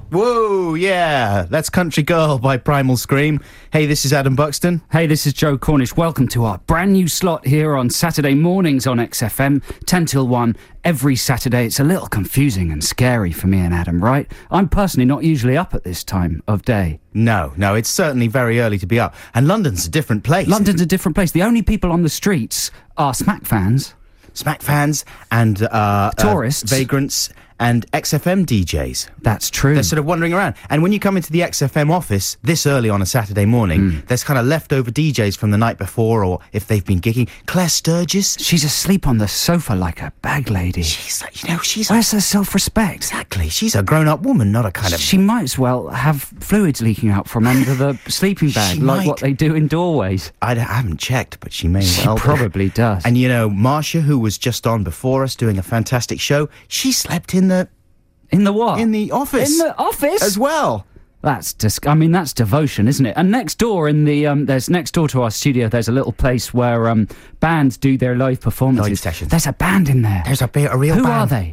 Whoa, yeah. That's Country Girl by Primal Scream. Hey, this is Adam Buxton. Hey, this is Joe Cornish. Welcome to our brand new slot here on Saturday mornings on XFM, 10 till 1, every Saturday. It's a little confusing and scary for me and Adam, right? I'm personally not usually up at this time of day. No, it's certainly very early to be up. And London's a different place. London's a different place. The only people on the streets are Smack fans. Smack fans and tourists, vagrants and XFM DJs. That's true. They're sort of wandering around. And when you come into the XFM office this early on a Saturday morning, there's kind of leftover DJs from the night before, or if they've been gigging. Claire Sturgis. She's asleep on the sofa like a bag lady. She's like, where's her self-respect? Exactly. She's a grown-up woman, not a kind of... She might as well have fluids leaking out from under the sleeping bag, like what they do in doorways. I haven't checked, but she may well. She probably does. And Marsha, who was just on before us doing a fantastic show, she slept in the... In the what? In the office. In the office? As well. That's that's devotion, isn't it? And next door there's next door to our studio, there's a little place where bands do their live performances. Live sessions. There's a band in there. There's a real band. Who are they?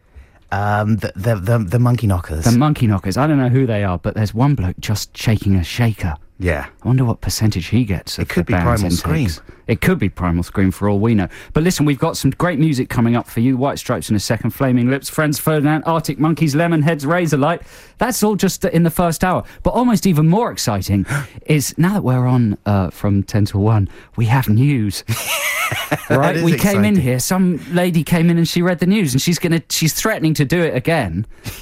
The Monkey Knockers. The Monkey Knockers. I don't know who they are, but there's one bloke just shaking a shaker. Yeah. I wonder what percentage he gets. It could be Primal Scream. It could be Primal Scream for all we know. But listen, we've got some great music coming up for you. White Stripes in a second, Flaming Lips, Franz Ferdinand, Arctic Monkeys, Lemonheads, Razorlight. That's all just in the first hour. But almost even more exciting is, now that we're on from 10 to 1, we have news. Right? We came in here, some lady came in and she read the news, and she's threatening to do it again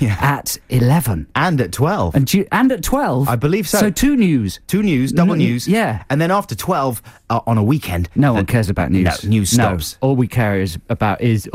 at 11. And at 12. And at 12? I believe so. So two news. Two news, double news. Yeah. And then after 12, on a weekend... No one cares about news. No, news stops. All we care about is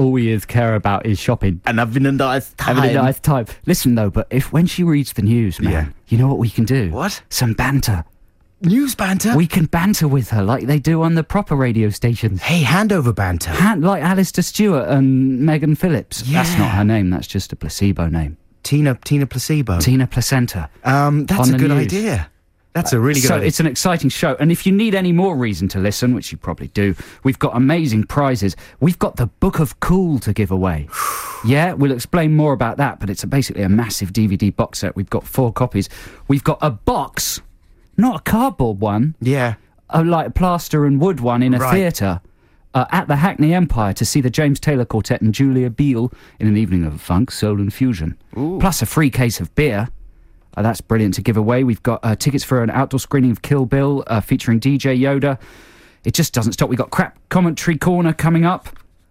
shopping. And having a nice time. Listen, though, but when she reads the news, man, you know what we can do? What? Some banter. News banter? We can banter with her like they do on the proper radio stations. Hey, handover banter. Like Alistair Stewart and Megan Phillips. Yeah. That's not her name, that's just a placebo name. Tina Placebo. Tina Placenta. That's a good idea. That's a really good idea. So it's an exciting show. And if you need any more reason to listen, which you probably do, we've got amazing prizes. We've got the Book of Cool to give away. Yeah, we'll explain more about that, but it's basically a massive DVD box set. We've got 4 copies. We've got a box, not a cardboard one. Yeah. Like a plaster and wood one in a theatre. At the Hackney Empire to see the James Taylor Quartet and Julia Beale in an evening of funk, soul and fusion. Ooh. Plus a free case of beer. That's brilliant to give away. We've got tickets for an outdoor screening of Kill Bill featuring DJ Yoda. It just doesn't stop. We've got Crap Commentary Corner coming up.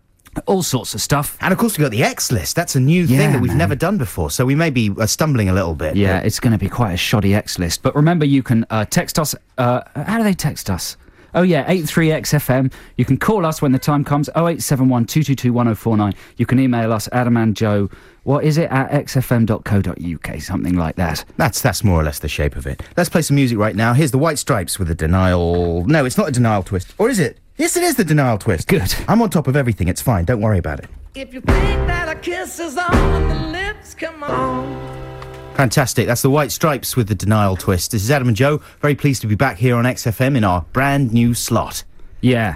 All sorts of stuff. And of course we've got the X List. That's a new thing that we've never done before, so we may be stumbling a little bit. Yeah, it's going to be quite a shoddy X List. But remember, you can text us. How do they text us? Oh yeah, 83XFM. You can call us when the time comes, 0871 222 1049. You can email us, Adam and Joe, what is it, at xfm.co.uk, something like that. That's more or less the shape of it. Let's play some music right now. Here's the White Stripes with a Denial... No, it's not a Denial twist. Or is it? Yes, it is the Denial twist. Good. I'm on top of everything. It's fine. Don't worry about it. If you think that a kiss is on the lips, come on. Fantastic. That's the White Stripes with the Denial twist. This is Adam and Joe. Very pleased to be back here on XFM in our brand new slot. Yeah.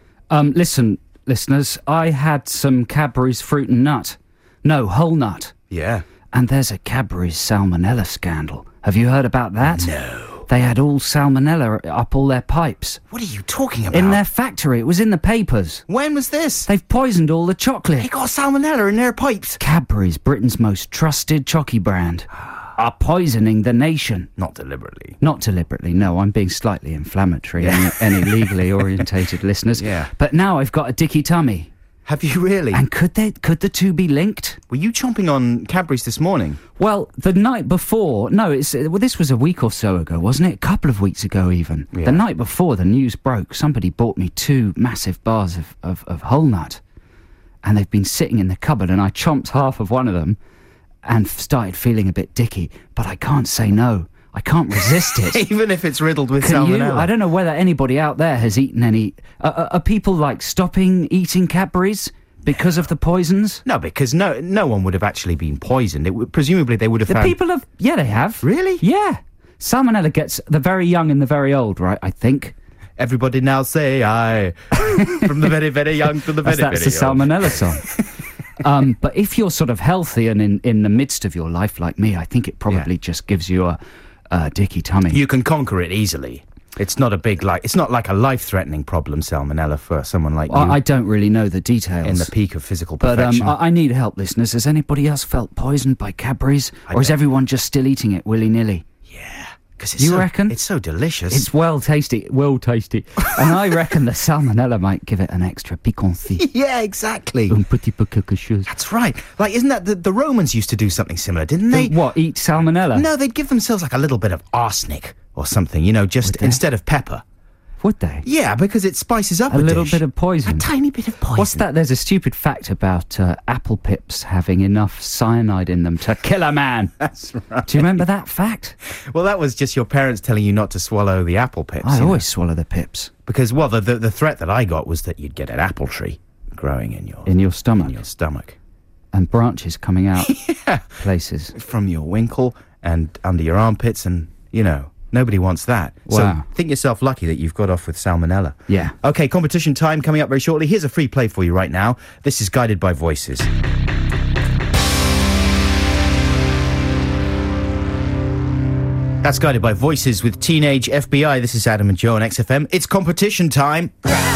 Listen, listeners, I had some Cadbury's Fruit and Nut. No, Whole Nut. Yeah. And there's a Cadbury's salmonella scandal. Have you heard about that? No. They had all salmonella up all their pipes. What are you talking about? In their factory. It was in the papers. When was this? They've poisoned all the chocolate. They got salmonella in their pipes. Cadbury's, Britain's most trusted chocky brand, are poisoning the nation. Not deliberately. Not deliberately, no. I'm being slightly inflammatory, any legally orientated listeners. Yeah. But now I've got a dicky tummy. Have you really? And could the two be linked? Were you chomping on Cadbury's this morning? Well, the night before... No, this was a week or so ago, wasn't it? A couple of weeks ago, even. Yeah. The night before the news broke, somebody bought me 2 massive bars of Whole Nut. And they've been sitting in the cupboard, and I chomped half of one of them and started feeling a bit dicky. But I can't say no. I can't resist it. Even if it's riddled with Can salmonella. you? I don't know whether anybody out there has eaten any... are people, like, stopping eating Cadbury's because of the poisons? No, because no one would have actually been poisoned. Presumably they would have found... People have... Yeah, they have. Really? Yeah. Salmonella gets the very young and the very old, right, I think. Everybody now say aye. From the very, very young to the very, very That's the young. salmonella song. But if you're sort of healthy and in the midst of your life like me, I think it probably just gives you a dicky tummy. You can conquer it easily. It's not a big, it's not like a life-threatening problem, salmonella, for someone like you. I don't really know the details. In the peak of physical But perfection. I need help, listeners. Has anybody else felt poisoned by Cadbury's? Or is everyone just still eating it willy-nilly? Yeah. Because You reckon? It's so delicious. It's well tasty. And I reckon the salmonella might give it an extra piquancy. Yeah, exactly. Un petit peu quelque chose. That's right. Like, isn't that... The Romans used to do something similar, didn't they? What, eat salmonella? No, they'd give themselves like a little bit of arsenic or something, just instead of pepper. Would they? Yeah, because it spices up A little dish. bit of poison. A tiny bit of poison. What's that? There's a stupid fact about apple pips having enough cyanide in them to kill a man. That's right. Do you remember that fact? Well, that was just your parents telling you not to swallow the apple pips. I always swallow the pips. Because, well, the threat that I got was that you'd get an apple tree growing in your stomach. In your stomach. And branches coming out places. From your winkle and under your armpits and, nobody wants that. Wow. So think yourself lucky that you've got off with salmonella. Yeah. Okay, competition time coming up very shortly. Here's a free play for you right now. This is Guided by Voices. That's Guided by Voices with Teenage FBI. This is Adam and Joe on XFM. It's competition time.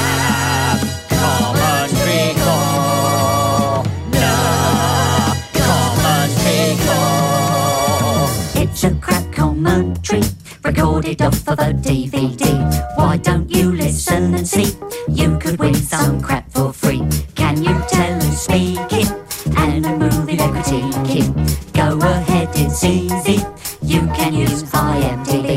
It's a crap commentary, recorded off of a DVD. Why don't you listen and see? You could win some crap for free. Can you tell who's speaking? And a movie they're critiquing. Go ahead, it's easy. You can use IMDb.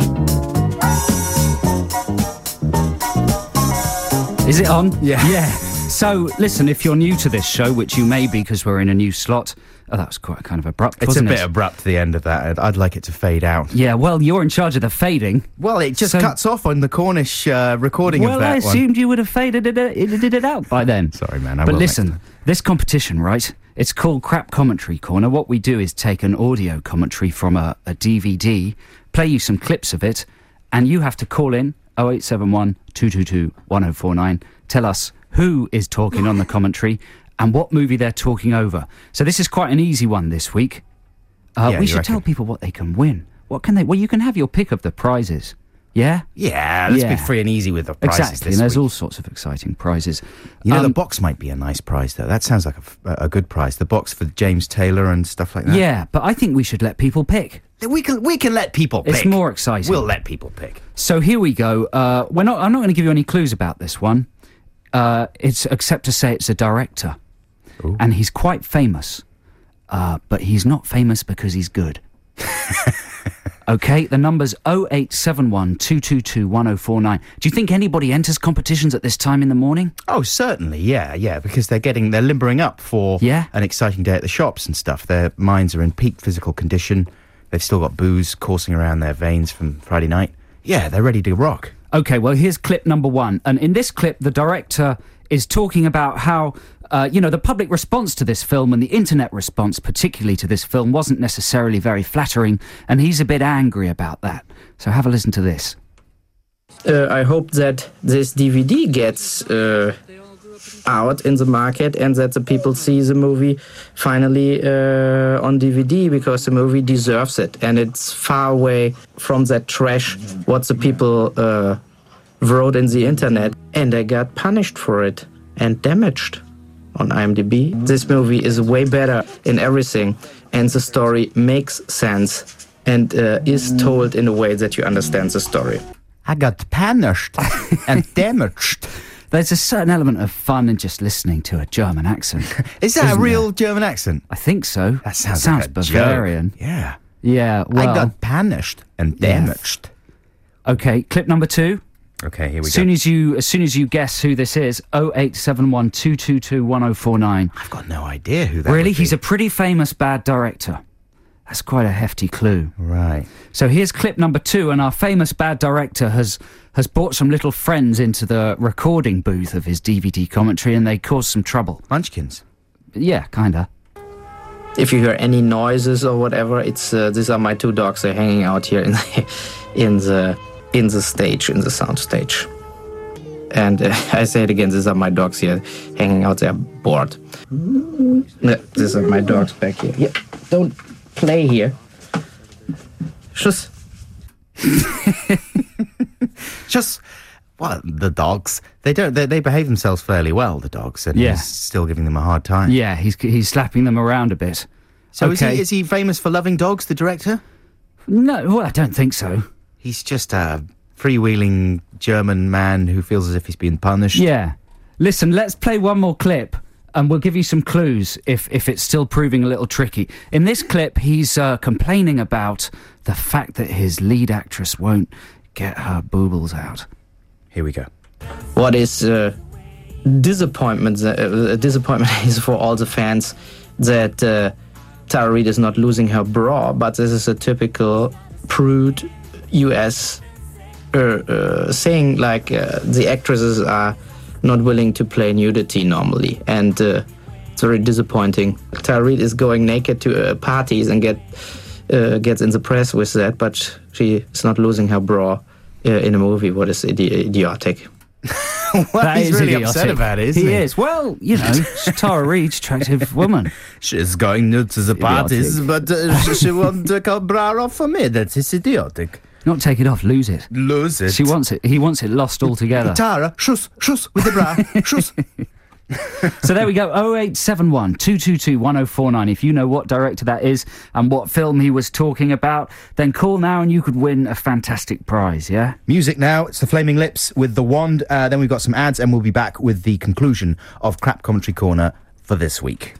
Is it on? Yeah. Yeah. So, listen, if you're new to this show, which you may be because we're in a new slot... Oh, that was quite kind of abrupt, It's wasn't a bit it? abrupt, the end of that. I'd like it to fade out. Yeah, well, you're in charge of the fading. Well, it just cuts off on the Cornish recording Well, of that I one. assumed you would have faded it out by then. Sorry, man. I But will listen, next time. this competition, right? It's called Crap Commentary Corner. What we do is take an audio commentary from a DVD, play you some clips of it, and you have to call in 0871 222 1049. Tell us who is talking on the commentary and what movie they're talking over. So this is quite an easy one this week. Yeah, we you should tell reckon? people what they can win. What can they... Well, you can have your pick of the prizes. Yeah? Yeah, let's Yeah. be free and easy with the prizes Exactly, this and there's week. all sorts of exciting prizes. The box might be a nice prize, though. That sounds like a good prize. The box for James Taylor and stuff like that. Yeah, but I think we should let people pick. We can let people pick. It's more exciting. We'll let people pick. So here we go. I'm not going to give you any clues about this one. It's except to say it's a director. Ooh. And he's quite famous. But he's not famous because he's good. Okay, the number's 0871 222 1049. Do you think anybody enters competitions at this time in the morning? Oh, certainly, yeah, because they're limbering up for Yeah? an exciting day at the shops and stuff. Their minds are in peak physical condition. They've still got booze coursing around their veins from Friday night. Yeah, they're ready to rock. Okay, well, here's clip number one. And in this clip, the director is talking about how, the public response to this film and the internet response, particularly to this film, wasn't necessarily very flattering, and he's a bit angry about that. So have a listen to this. I hope that this DVD gets out in the market and that the people see the movie finally on DVD, because the movie deserves it, and it's far away from that trash what the people wrote in the internet, and I got punished for it and damaged on IMDb. This movie is way better in everything, and the story makes sense and is told in a way that you understand the story. I got punished and damaged. There's a certain element of fun in just listening to a German accent. Is that a Isn't real there? German accent? I think so. That sounds It like a Bavarian. joke. Yeah. Yeah, well... I got punished and Yeah. damaged. Okay, clip number two. Okay, here we As go. soon as you guess who this is, 0871 222 1049. I've got no idea who that Really? would be. He's a pretty famous bad director. That's quite a hefty clue. Right. So here's clip number two, and our famous bad director has brought some little friends into the recording booth of his DVD commentary, and they caused some trouble. Munchkins. Yeah, kinda. If you hear any noises or whatever, it's these are my two dogs. They're hanging out here in the stage, in the sound stage. And I say it again, these are my dogs here hanging out there bored. These are my dogs back here. Yeah, don't play here. Schuss. Just, well, the dogs, they behave themselves fairly well, the dogs, and Yeah. he's still giving them a hard time. Yeah, he's slapping them around a bit. So Okay. is he famous for loving dogs, the director? No, well, I don't think so. He's just a freewheeling German man who feels as if he's being punished. Yeah. Listen, let's play one more clip, and we'll give you some clues if it's still proving a little tricky. In this clip, he's complaining about the fact that his lead actress won't get her boobles out. Here we go. What is disappointment is for all the fans that Tara Reid is not losing her bra, but this is a typical prude US saying, like the actresses are not willing to play nudity normally, and it's very disappointing. Tara Reid is going naked to parties and gets in the press with that, but she is not losing her bra in a movie. What is idiotic. Well, That he's is really idiotic. upset about it, isn't He he? is. Well, you know, she's Tara Reid, attractive woman. She's going nude to the parties, but she won't take her bra off for me. That is idiotic. Not take it off, lose it. Lose it. She wants it. He wants it lost altogether. Tara, shush with the bra, shush. So there we go, 0871 222 1049. If you know what director that is and what film he was talking about, then call now and you could win a fantastic prize, yeah? Music now, it's the Flaming Lips with The Wand. Then we've got some ads and we'll be back with the conclusion of Crap Commentary Corner for this week.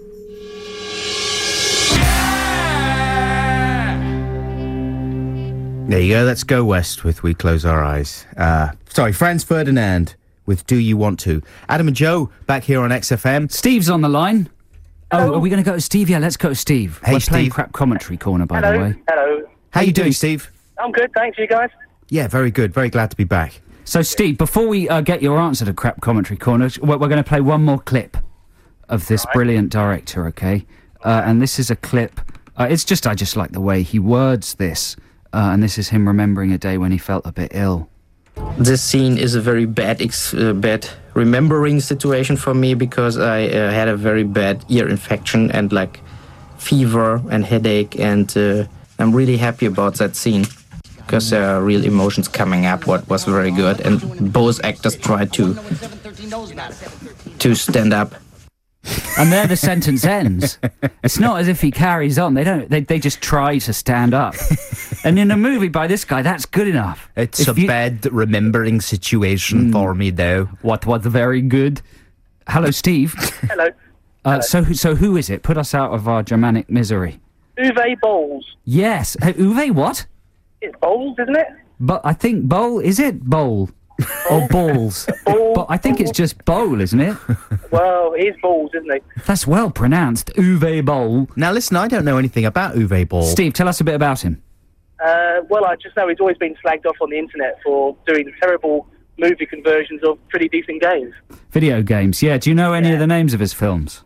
There you go, let's go west with We Close Our Eyes. Franz Ferdinand with Do You Want To. Adam and Joe back here on XFM. Steve's on the line. Oh, are we going to go to Steve? Yeah, let's go to Steve. Hey, We're playing Steve. Crap Commentary Corner, by the way. Hello. How you doing, Steve? I'm good, thanks. You guys? Yeah, very good. Very glad to be back. So, Steve, before we get your answer to Crap Commentary Corner, we're going to play one more clip of this brilliant director, okay? And this is a clip. I just like the way he words this. And this is him remembering a day when he felt a bit ill. This scene is a very bad remembering situation for me, because I had a very bad ear infection and like fever and headache, and I'm really happy about that scene because there are real emotions coming up. What was very good, and both actors tried to stand up. And there the sentence ends. It's not as if he carries on. They just try to stand up. And in a movie by this guy, that's good enough. It's bad remembering situation for me, though. What was very good. Hello, Steve. Hello. So who is it? Put us out of our Germanic misery. Uwe Bolls. Yes. Uwe what? It's Bolls, isn't it? But I think bowl, is it bowl? Or balls? But I think it's just bowl, isn't it? Well, he's Balls, isn't he? That's well pronounced. Uwe Boll. Now, listen, I don't know anything about Uwe Boll. Steve, tell us a bit about him. Well, I just know he's always been slagged off on the internet for doing terrible movie conversions of pretty decent games. Video games, yeah. Do you know any of the names of his films?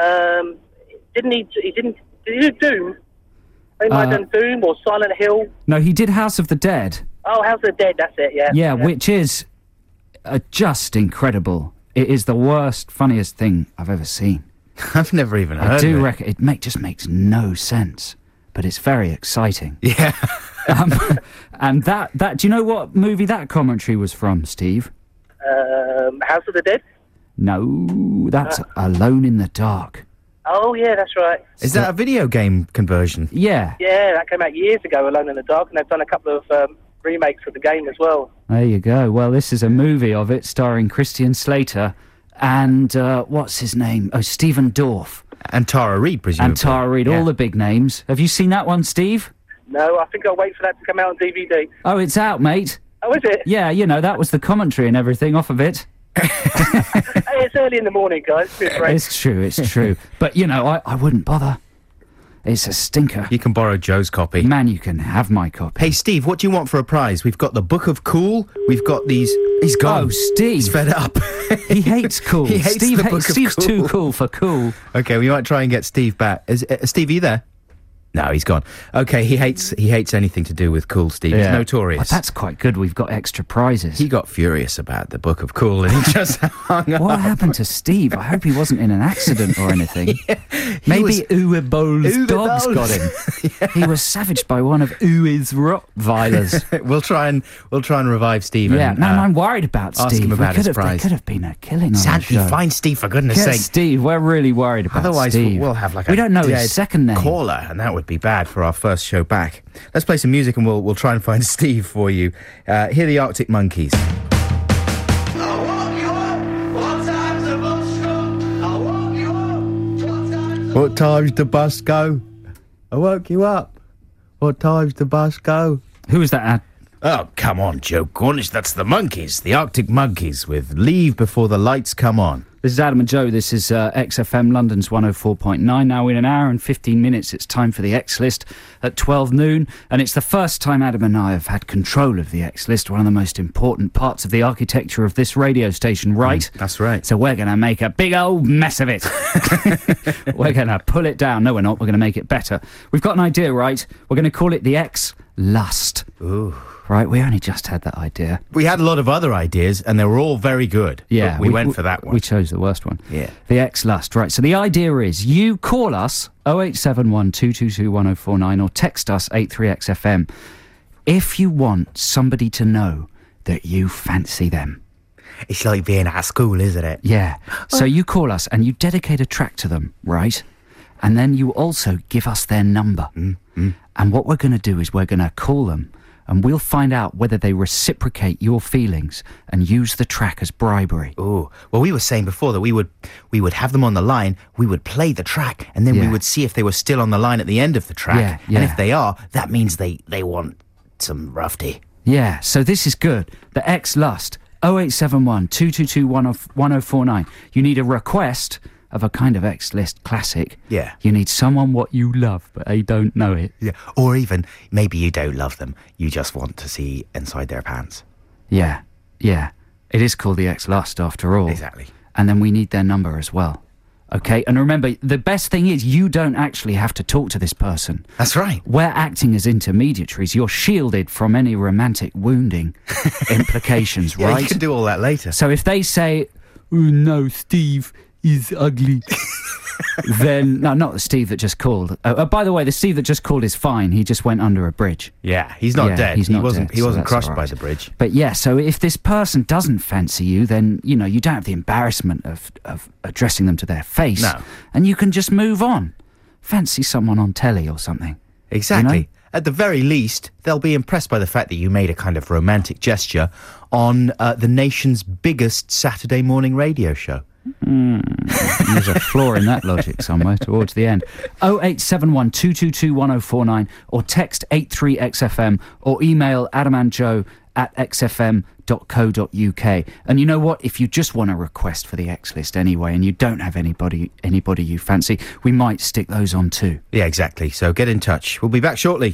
Did he do Doom? He might have done Doom or Silent Hill. No, he did House of the Dead. Oh, House of the Dead, that's it, yeah. Yeah, which is just incredible. It is the worst, funniest thing I've ever seen. I've never even heard I do of it. reckon it just makes no sense, but it's very exciting. Yeah. And that do you know what movie that commentary was from, Steve? House of the Dead? No, that's Alone in the Dark. Oh, yeah, that's right. Is that a video game conversion? Yeah, Yeah, that came out years ago, Alone in the Dark, and they've done a couple of remakes of the game as well. there you go. Well, this is a movie of it starring Christian Slater and what's his name? Oh, Stephen Dorff. And Tara Reid, presumably. And Tara Reid, Yeah. all the big names. Have you seen that one, Steve? No, I think I'll wait for that to come out on DVD. Oh, it's out, mate. Oh, is it? Yeah, you know, that was the commentary and everything off of it. Hey, it's early in the morning, guys. It's great. It's true. But, you know, I wouldn't bother. It's a stinker. You can borrow Joe's copy. Man, you can have my copy. Hey, Steve, what do you want for a prize? We've got the Book of Cool. We've got these... He's gone. Oh, Steve. He's fed up. He hates cool. He hates Steve the Book of Steve's Cool. too cool for cool. Okay, we might try and get Steve back. Steve, are you there? No, he's gone. Okay, he hates anything to do with Cool, Steve. He's notorious. Well, that's quite good. We've got extra prizes. He got furious about the Book of Cool and he just hung up. What happened to Steve? I hope he wasn't in an accident or anything. Maybe Uwe Boll's dogs got him. He was savaged by one of Uwe's Rottweilers. We'll try and revive Steve. Yeah, and, man, I'm worried about ask Steve. him about his There prize. could have been a killing on the Sandy, show. find Steve, for goodness Get sake. Steve, we're really worried about Otherwise, Steve. we'll have like we a don't know his dead second name. caller, and that would be bad for our first show back. Let's play some music, and we'll try and find Steve for you. Here are the Arctic Monkeys. What time's the bus go? I woke you up. What time's the bus go? Who was that ad? Oh, come on, Joe Cornish. That's the Monkeys, the Arctic Monkeys, with Leave Before the Lights Come On. This is Adam and Joe. This is XFM London's 104.9. Now in an hour and 15 minutes, it's time for the X List at 12 noon. And it's the first time Adam and I have had control of the X List, one of the most important parts of the architecture of this radio station, right? That's right. So we're going to make a big old mess of it. We're going to pull it down. No, we're not. We're going to make it better. We've got an idea, right? We're going to call it the X Lust. Ooh. Right, we only just had that idea. We had a lot of other ideas, and they were all very good. Yeah, but we went for that one. We chose the worst one. Yeah. The X-Lust, right. So the idea is you call us 0871 222 1049 or text us 83XFM if you want somebody to know that you fancy them. It's like being at school, isn't it? Yeah. So you call us and you dedicate a track to them, right? And then you also give us their number. And what we're going to do is we're going to call them and we'll find out whether they reciprocate your feelings and use the track as bribery. Oh, well, we were saying before that we would have them on the line, we would play the track, and then we would see if they were still on the line at the end of the track. Yeah. And if they are, that means they want some rough tea. Yeah, so this is good. The X-Lust, 0871 222 1049. You need a request of a kind of X-List classic. Yeah. You need someone what you love, but they don't know it. Yeah. Or even, maybe you don't love them, you just want to see inside their pants. Yeah. It is called the X-Lust after all. Exactly. And then we need their number as well. Okay, and remember, the best thing is you don't actually have to talk to this person. That's right. We're acting as intermediaries. You're shielded from any romantic wounding implications, Yeah, right? you can do all that later. So if they say, oh no, Steve is ugly, then, no, not the Steve that just called. By the way, the Steve that just called is fine. He just went under a bridge. Yeah, he's not dead. He's not dead. He so wasn't that's crushed all by right. the bridge. But yeah, so if this person doesn't fancy you, then, you know, you don't have the embarrassment of addressing them to their face. No. And you can just move on. Fancy someone on telly or something. Exactly. You know? At the very least, they'll be impressed by the fact that you made a kind of romantic gesture on the nation's biggest Saturday morning radio show. There's a flaw in that logic somewhere towards the end. 0871 222 1049 or text 83XFM or email adamandjoe@xfm.co.uk. And you know what? If you just want a request for the X List anyway and you don't have anybody you fancy, we might stick those on too. Yeah, exactly. So get in touch. We'll be back shortly.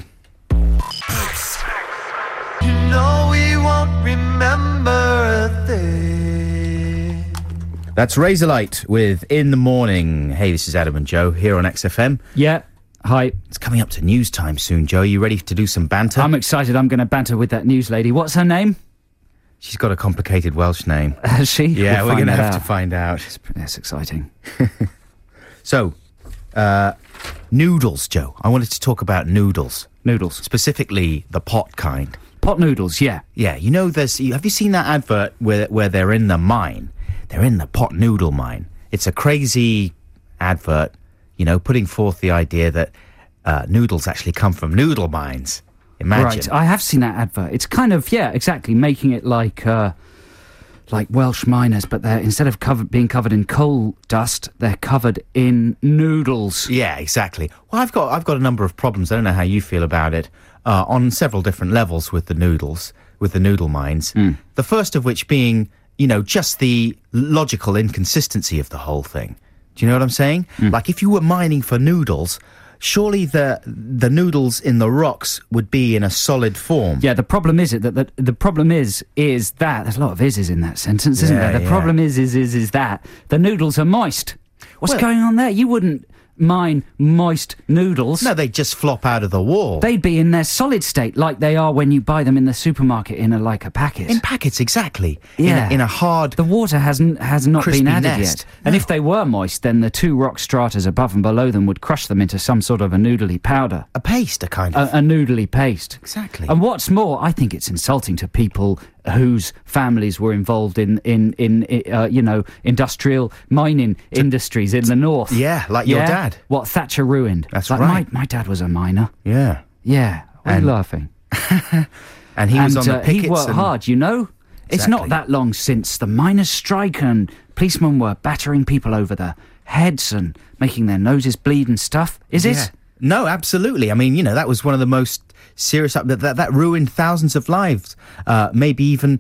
You know we won't remember a thing. That's Razorlight with In the Morning. Hey, this is Adam and Joe here on XFM. Yeah. Hi. It's coming up to news time soon, Joe. Are you ready to do some banter? I'm excited. I'm going to banter with that news lady. What's her name? She's got a complicated Welsh name. Has she? Yeah, We'll we're find going to that have out. to find out. That's exciting. So, noodles, Joe. I wanted to talk about noodles. Noodles. Specifically, the pot kind. Pot noodles, yeah. Yeah, you know, have you seen that advert where they're in the mine? They're in the pot noodle mine. It's a crazy advert, you know, putting forth the idea that noodles actually come from noodle mines. Imagine. Right, I have seen that advert. It's kind of, yeah, exactly, making it like Welsh miners, but they're, instead of being covered in coal dust, they're covered in noodles. Yeah, exactly. Well, I've got a number of problems. I don't know how you feel about it on several different levels with the noodles, with the noodle mines. The first of which being, you know, just the logical inconsistency of the whole thing. Do you know what I'm saying? Like, if you were mining for noodles, surely the noodles in the rocks would be in a solid form. Yeah, the problem is that the problem is that there's a lot of is's in that sentence, isn't Yeah, there? The yeah. problem is that the noodles are moist. What's Well- going on there? You wouldn't mine moist noodles. No, they just flop out of the wall. They'd be in their solid state, like they are when you buy them in the supermarket in a packet. In packets, exactly. Yeah. In a hard... The water has not crispy been added nest. yet. And No. if they were moist, then the two rock stratas above and below them would crush them into some sort of a noodly powder. A paste, a kind of... A noodly paste. Exactly. And what's more, I think it's insulting to people whose families were involved in industrial mining industries in the north. Yeah, like your dad. What Thatcher ruined. That's like right. My dad was a miner. Yeah. Yeah. Why are you And- laughing? And he was on the pickets he worked and... hard, you know? It's not Exactly. that long since the miners' strike and policemen were battering people over the heads and making their noses bleed and stuff. Is Yeah. it? No, absolutely. I mean, that was one of the most serious... That ruined thousands of lives. Maybe even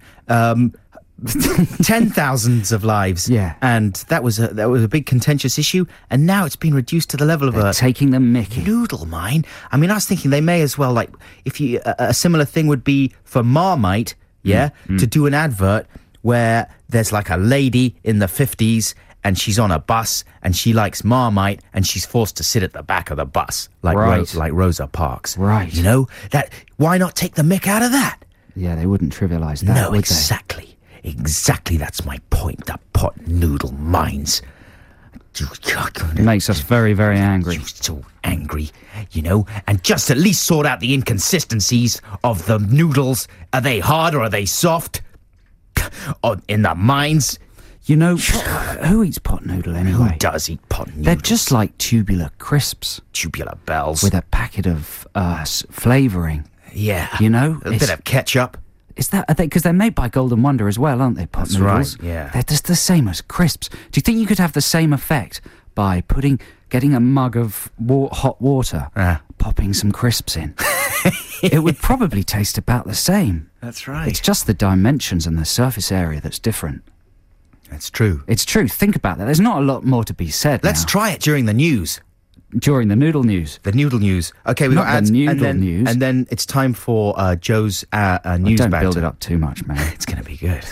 10,000s of lives. Yeah. And that was a big contentious issue. And now it's been reduced to the level of a Taking the mickey. noodle mine. I mean, I was thinking they may as well, if you... a similar thing would be for Marmite, to do an advert where there's like a lady in the 50s and she's on a bus and she likes Marmite and she's forced to sit at the back of the bus like Right. like Rosa Parks. Right. Why not take the mick out of that? Yeah, they wouldn't trivialise that, No, would exactly. Exactly, that's my point. The pot noodle mines. they? It makes us very, very angry. You're so angry, and just at least sort out the inconsistencies of the noodles. Are they hard or are they soft? Or in the mines, You know, who eats pot noodle who anyway? does eat pot noodles? They're just like tubular crisps tubular bells. with a packet of flavouring. Yeah. You know? A bit of ketchup. Is that because they're made by Golden Wonder as well, aren't they? Pot That's noodles. right, yeah. They're just the same as crisps. Do you think you could have the same effect by getting a mug of hot water, popping some crisps in? It would probably taste about the same. That's right. It's just the dimensions and the surface area that's different. That's true. It's true. Think about that. There's not a lot more to be said. Let's now. try it during the news. During the noodle news. The noodle news. Okay, we've Not got the ads. noodle news. And then it's time for Joe's news Don't banter. build it up too much, man. It's going to be good.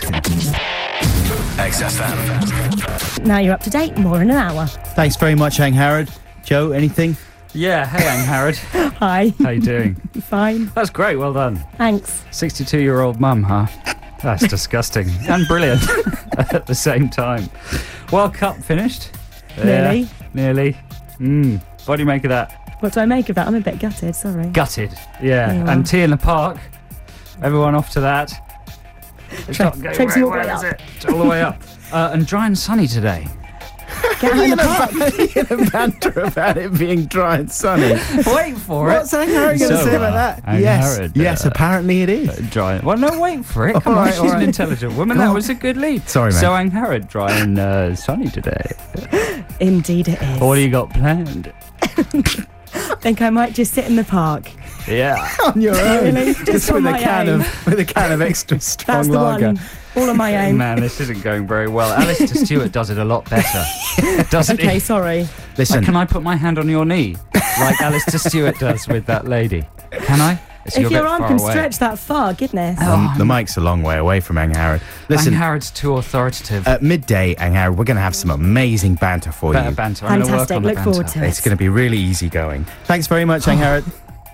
XFM. Now you're up to date, more in an hour. Thanks very much, Hang Harrod. Joe, anything? Yeah, hey, I'm Harrod. Hi. How you doing? Fine. That's great, well done. Thanks. 62-year-old mum, huh? That's disgusting and brilliant at the same time. World Cup finished? Nearly. Yeah, nearly. What do you make of that? What do I make of that? I'm a bit gutted, sorry. Gutted. Yeah. Yeah. And tea in the park. Everyone off to that. It's not going Traipsing very all the way well, is up. it? It's all the way up. And dry and sunny today. Get out in the park. banter about it being dry and sunny. Wait for What's Hang Harrod going to So, say about that? Hang Yes, Harrod, yes, apparently it is. Dry. Well, no, wait for it. Come All on, right, she's all an right. intelligent woman. Go That on. was a good lead. Sorry, man. So, Hang Harrod, dry and sunny today. Indeed it is. What do you got planned? I think I might just sit in the park. Yeah. On your own, Really? Just on with a my can own. with a can of extra strong That's the lager. one. All on my own. Man, this isn't going very well. Alistair Stewart does it a lot better, doesn't Okay, he? sorry. Listen, Can I put my hand on your knee like Alistair Stewart does with that lady? Can I? It's If a your bit arm far can away. stretch that far, goodness. the mic's a long way away from Hang Harrod. Hang Listen, Harrod's too authoritative. at midday, Hang Harrod, we're going to have some amazing banter for Better you. banter. I'm gonna work Fantastic. on the Look banter. forward to it. It's going to be really easy going. Thanks very much, Hang Harrod.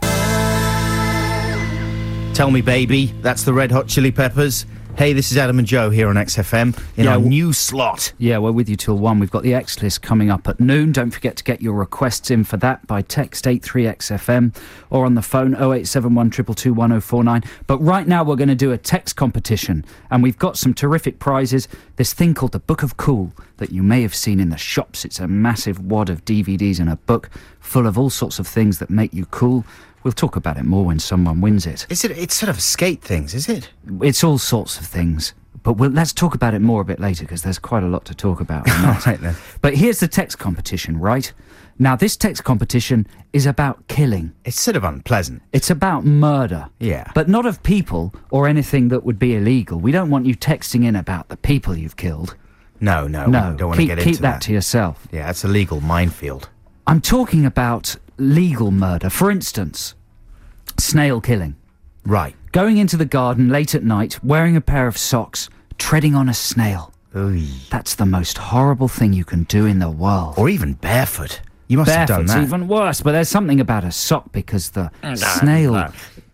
Tell Me Baby, that's the Red Hot Chili Peppers. Hey, this is Adam and Joe here on XFM in Yeah, our w- new slot. Yeah, we're with you till 1. We've got the X list coming up at noon. Don't forget to get your requests in for that by text 83XFM or on the phone 0871 222 1049. But right now we're going to do a text competition and we've got some terrific prizes. This thing called the Book of Cool that you may have seen in the shops. It's a massive wad of DVDs and a book full of all sorts of things that make you cool. We'll talk about it more when someone wins it. It's sort of skate things, is it? It's all sorts of things. But let's talk about it more a bit later because there's quite a lot to talk about. on that. Right then. But here's the text competition, right? Now, this text competition is about killing. It's sort of unpleasant. It's about murder. Yeah. But not of people or anything that would be illegal. We don't want you texting in about the people you've killed. No, No, we don't want to get keep into that to yourself. Yeah, it's a legal minefield. I'm talking about legal murder. For instance, snail killing. Right. Going into the garden late at night, wearing a pair of socks, treading on a snail. Oy. That's the most horrible thing you can do in the world. Or even barefoot. You must have done Barefoot's that. even worse, but there's something about a sock because the snail,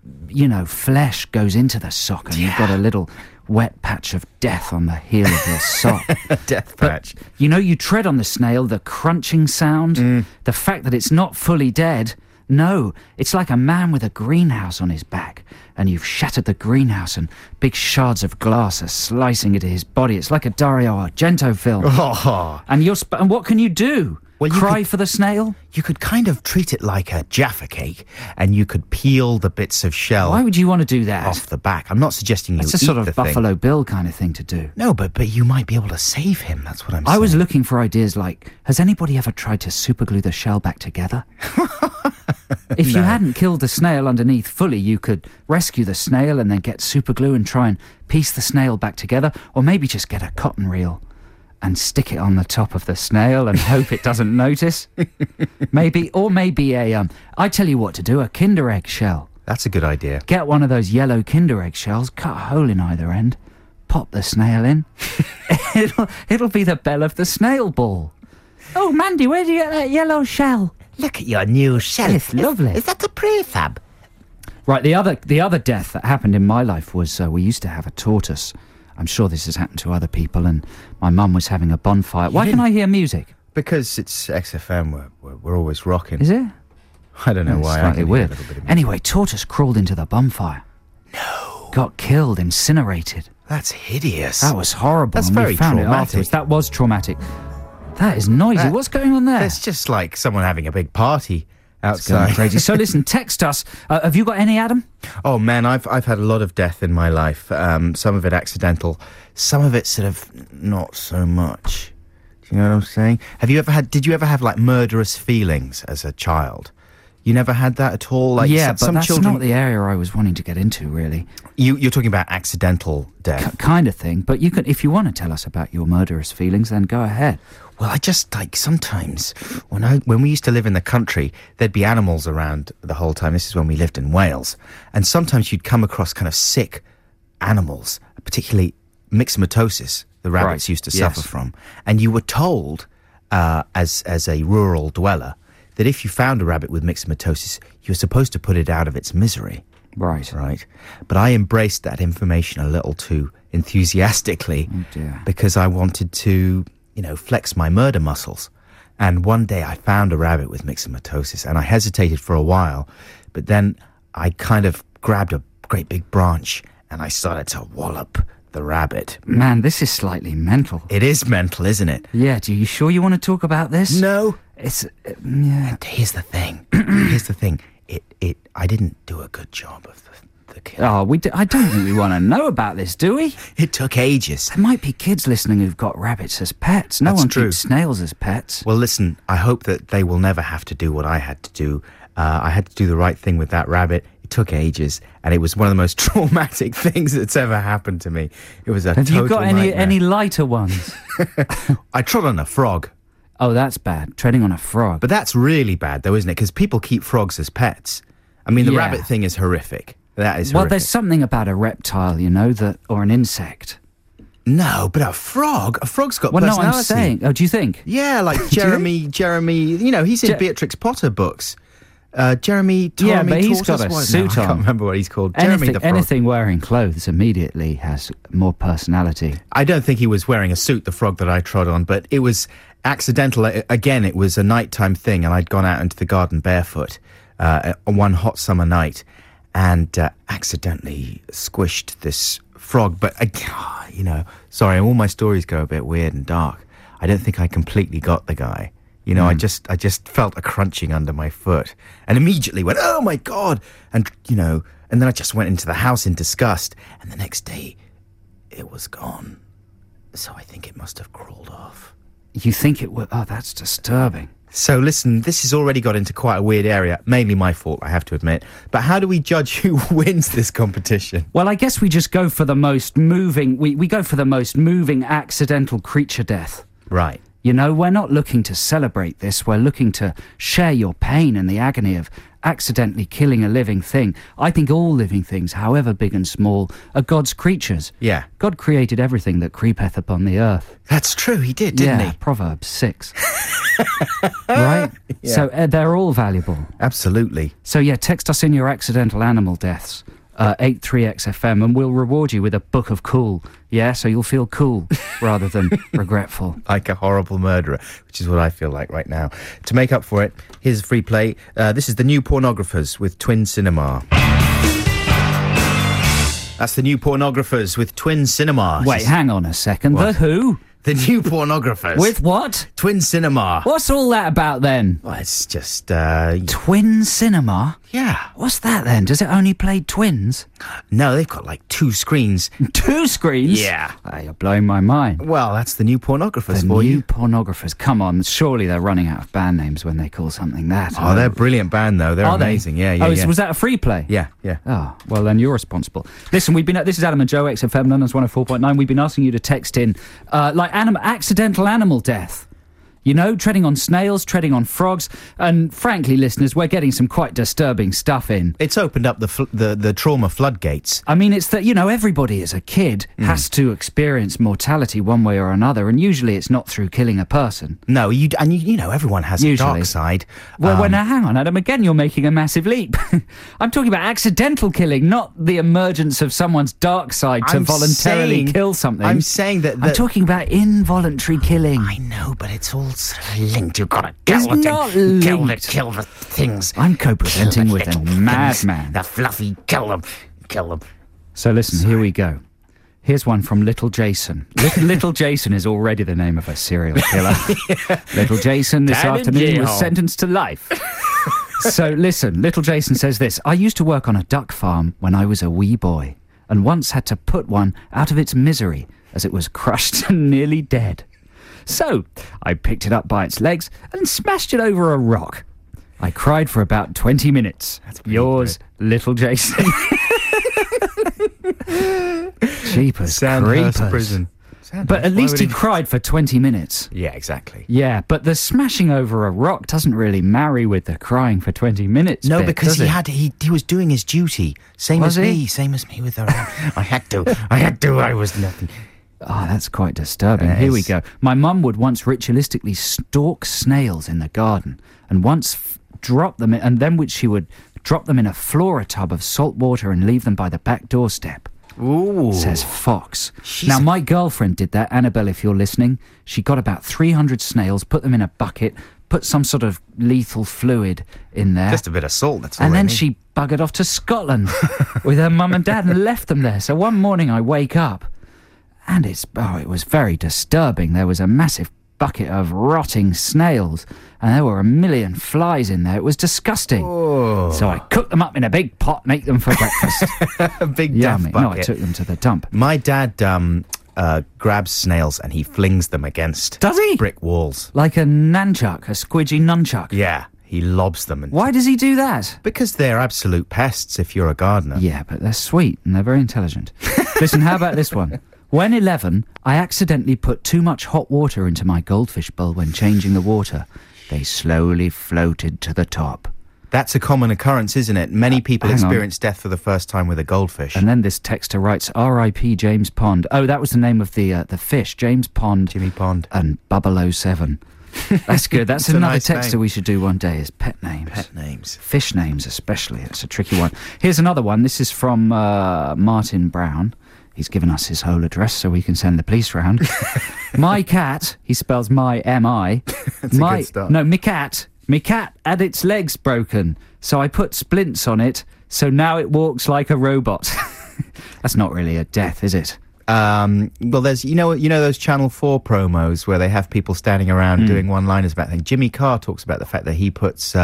flesh goes into the sock and you've got a little wet patch of death on the heel of your sock. Death patch. You tread on the snail, the crunching sound, the fact that it's not fully dead. No, it's like a man with a greenhouse on his back, and you've shattered the greenhouse and big shards of glass are slicing into his body. It's like a Dario Argento film. Oh. And and what can you do? Well, you Cry could- for the snail? You could kind of treat it like a Jaffa cake, and you could peel the bits of shell Why would you want to do that? off the back. I'm not suggesting you It's a eat sort of the thing. Buffalo Bill kind of thing to do. No, but you might be able to save him. That's what I'm saying. I was looking for ideas like, has anybody ever tried to superglue the shell back together? If you hadn't killed the snail underneath fully, you could rescue the snail and then get superglue and try and piece the snail back together, or maybe just get a cotton reel and stick it on the top of the snail and hope it doesn't notice. Maybe I tell you what to do, a Kinder Egg shell. That's a good idea. Get one of those yellow Kinder Egg shells, cut a hole in either end, pop the snail in. It'll be the bell of the snail ball. Oh, Mandy, where do you get that yellow shell? Look at your new shell. It's lovely. Is that a prefab? Right, the other death that happened in my life was we used to have a tortoise. I'm sure this has happened to other people, and my mum was having a bonfire. Why can I hear music? Because it's XFM. We're always rocking. Is it? I don't know why. I Slightly can hear weird. a little bit of music. Anyway, tortoise crawled into the bonfire. No. Got killed, incinerated. That's hideous. That was horrible. That's and we very found it traumatic. afterwards. That was traumatic. That is noisy. What's going on there? It's just like someone having a big party It's going outside. crazy. So listen, text us. Have you got any, Adam? Oh man, I've had a lot of death in my life. Some of it accidental, some of it sort of not so much. Do you know what I'm saying? Did you ever have like murderous feelings as a child? You never had that at all? Like Yeah, but some that's children. not the area I was wanting to get into, really. You're talking about accidental death. Kind of thing. But you can, if you want to tell us about your murderous feelings, then go ahead. Well, I just like sometimes when we used to live in the country, there'd be animals around the whole time. This is when we lived in Wales, and sometimes you'd come across kind of sick animals, particularly myxomatosis. The rabbits Right, used to yes. suffer from, and you were told as a rural dweller that if you found a rabbit with myxomatosis, you were supposed to put it out of its misery. Right. Right. But I embraced that information a little too enthusiastically dear. because I wanted to, flex my murder muscles. And one day I found a rabbit with myxomatosis and I hesitated for a while, but then I kind of grabbed a great big branch and I started to wallop the rabbit. Man, this is slightly mental. It is mental, isn't it? Yeah, are you sure you want to talk about this? No. It's... yeah. And here's the thing. I didn't do a good job of the kill. Oh, I don't think we want to know about this, do we? It took ages. There might be kids listening who've got rabbits as pets. No That's one true. keeps snails as pets. Well, listen, I hope that they will never have to do what I had to do. I had to do the right thing with that rabbit. It took ages, and it was one of the most traumatic things that's ever happened to me. It was a Have total you got nightmare. any lighter ones? I trod on a frog, Oh, that's bad. Treading on a frog. but that's really bad, though, isn't it? Because people keep frogs as pets. I mean, the Yeah. rabbit thing is horrific. That is well, horrific. there's something about a reptile, or an insect. No, but a frog's got Well, no, personality. I'm saying. Oh, do you think? Yeah, like Jeremy, he's in Beatrix Potter books. Jeremy Tommy Yeah, but he's Tortoise, got a what? suit I on. can't remember what he's called. Jeremy the frog. Anything wearing clothes immediately has more personality. I don't think he was wearing a suit, the frog that I trod on, but it was accidental. Again, it was a nighttime thing, and I'd gone out into the garden barefoot on one hot summer night and accidentally squished this frog. But, sorry, all my stories go a bit weird and dark. I don't think I completely got the guy. I just felt a crunching under my foot and immediately went, oh my God. And then I just went into the house in disgust. And the next day it was gone. So I think it must have crawled off. You think it would? Oh, that's disturbing. So listen, this has already got into quite a weird area. Mainly my fault, I have to admit. But how do we judge who wins this competition? Well, I guess we just go for the most moving. We go for the most moving accidental creature death. Right. We're not looking to celebrate this. We're looking to share your pain and the agony of accidentally killing a living thing. I think all living things, however big and small, are God's creatures. Yeah. God created everything that creepeth upon the earth. That's true, he did, didn't Yeah, he? Proverbs 6. Right? Yeah. So they're all valuable. Absolutely. So yeah, text us in your accidental animal deaths, 83XFM, and we'll reward you with a book of cool. Yeah, so you'll feel cool rather than regretful. Like a horrible murderer, which is what I feel like right now. To make up for it, here's a free play. This is The New Pornographers with Twin Cinema. That's The New Pornographers with Twin Cinema. Wait, hang on a second. What? The who? The New Pornographers. With what? Twin Cinema. What's all that about then? Well, it's just, Twin Cinema? yeah. What's that then? Does it only play twins? No, they've got like 2 screens. 2 screens? Yeah. Oh, you're blowing my mind. Well, that's The New Pornographers The for New you. Pornographers. Come on, surely they're running out of band names when they call something that. Oh, they're a brilliant band, though. They're Are they? amazing. Yeah, yeah, Oh, yeah. was that a free play? Yeah, yeah. Oh, well, then you're responsible. Listen, this is Adam and Joe, XFM, London's 104.9. We've been asking you to text in, accidental animal death. You know, treading on snails, treading on frogs, and frankly, listeners, we're getting some quite disturbing stuff in. It's opened up the trauma floodgates. I mean, it's that, everybody as a kid has to experience mortality one way or another, and usually it's not through killing a person. No, you know, everyone has a Usually. dark side. Well, now hang on, Adam, again you're making a massive leap. I'm talking about accidental killing, not the emergence of someone's dark side to I'm voluntarily saying- kill something. I'm saying that... I'm talking about involuntary killing. I know, but it's all sort of linked. You've got to kill It's the thing. not linked. Kill the things. I'm co-presenting with a Little things. madman. The fluffy, kill them. So listen, here we go. Here's one from Little Jason. Little Jason is already the name of a serial killer. Little Jason this Down in afternoon was jail. sentenced to life. So listen, Little Jason says this. I used to work on a duck farm when I was a wee boy, and once had to put one out of its misery as it was crushed and nearly dead. So I picked it up by its legs and smashed it over a rock. I cried for about 20 minutes. Yours, Little Jason. Jeepers Sandhurst creepers. prison. But at least he cried for 20 minutes. Yeah, exactly. Yeah, but the smashing over a rock doesn't really marry with the crying for 20 minutes. No, bit, because does he it? was doing his duty. Same Was as he? me. Same as me with the... I had to. I was nothing. Oh, that's quite disturbing. It Here we is. go. My mum would once ritualistically stalk snails in the garden and once drop them in, and then she would drop them in a flora tub of salt water and leave them by the back doorstep. Ooh. Says Fox. She's Now, a- my girlfriend did that. Annabelle, if you're listening, she got about 300 snails, put them in a bucket, put some sort of lethal fluid in there. Just a bit of salt, that's all And they then need. she buggered off to Scotland with her mum and dad and left them there. So one morning I wake up and it was very disturbing. There was a massive bucket of rotting snails and there were a million flies in there. It was disgusting. Oh. So I cooked them up in a big pot, make them for breakfast. A big Yummy. death No, I bucket. took them to the dump. My dad grabs snails and he flings them against Does he? brick walls. Like a nunchuck, a squidgy nunchuck. Yeah, he lobs them. And Why does he do that? Because they're absolute pests if you're a gardener. Yeah, but they're sweet and they're very intelligent. Listen, how about this one? When 11, I accidentally put too much hot water into my goldfish bowl when changing the water. They slowly floated to the top. That's a common occurrence, isn't it? Many people hang on. experience death for the first time with a goldfish. And then this texter writes, R.I.P. James Pond. Oh, that was the name of the fish, James Pond. Jimmy Pond. And 007. That's good. That's It's a another nice texter name. we should do one day, is pet names. Pet names. Fish names especially. It's a tricky one. Here's another one. This is from Martin Brown. He's given us his whole address so we can send the police round. My cat, he spells my M-I. That's a good start. No, me cat had its legs broken. So I put splints on it. So now it walks like a robot. That's not really a death, is it? Well, there's you know those Channel 4 promos where they have people standing around doing one-liners about things. Jimmy Carr talks about the fact that he puts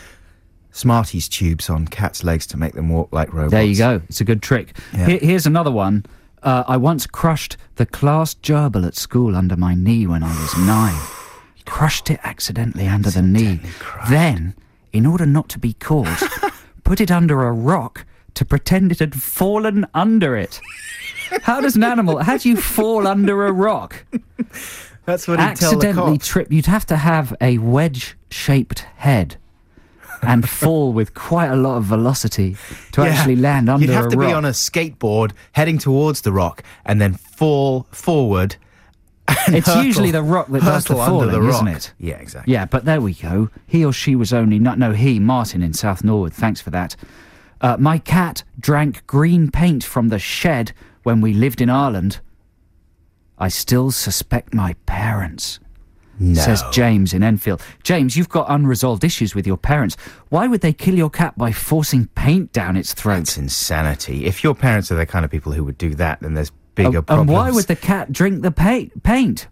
Smarties tubes on cats' legs to make them walk like robots. There you go. It's a good trick. Yeah. Here's another one. I once crushed the class gerbil at school under my knee when I was 9. Crushed it accidentally under the knee. Then, in order not to be caught, put it under a rock to pretend it had fallen under it. How do you fall under a rock? That's what he'd tell the Accidentally cops. trip. You'd have to have a wedge-shaped head. and fall with quite a lot of velocity to actually land under a rock. You'd have to be on a skateboard heading towards the rock and then fall forward. It's usually the rock that does the falling, isn't it? Yeah, exactly. Yeah, but there we go. He or she was only... Martin in South Norwood. Thanks for that. My cat drank green paint from the shed when we lived in Ireland. I still suspect my parents, says James in Enfield. James, you've got unresolved issues with your parents. Why would they kill your cat by forcing paint down its throat? That's insanity. If your parents are the kind of people who would do that, then there's bigger problems. And why would the cat drink the paint?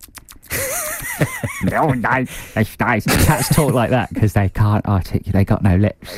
No, that's nice. Cats talk like that because they can't articulate. They got no lips.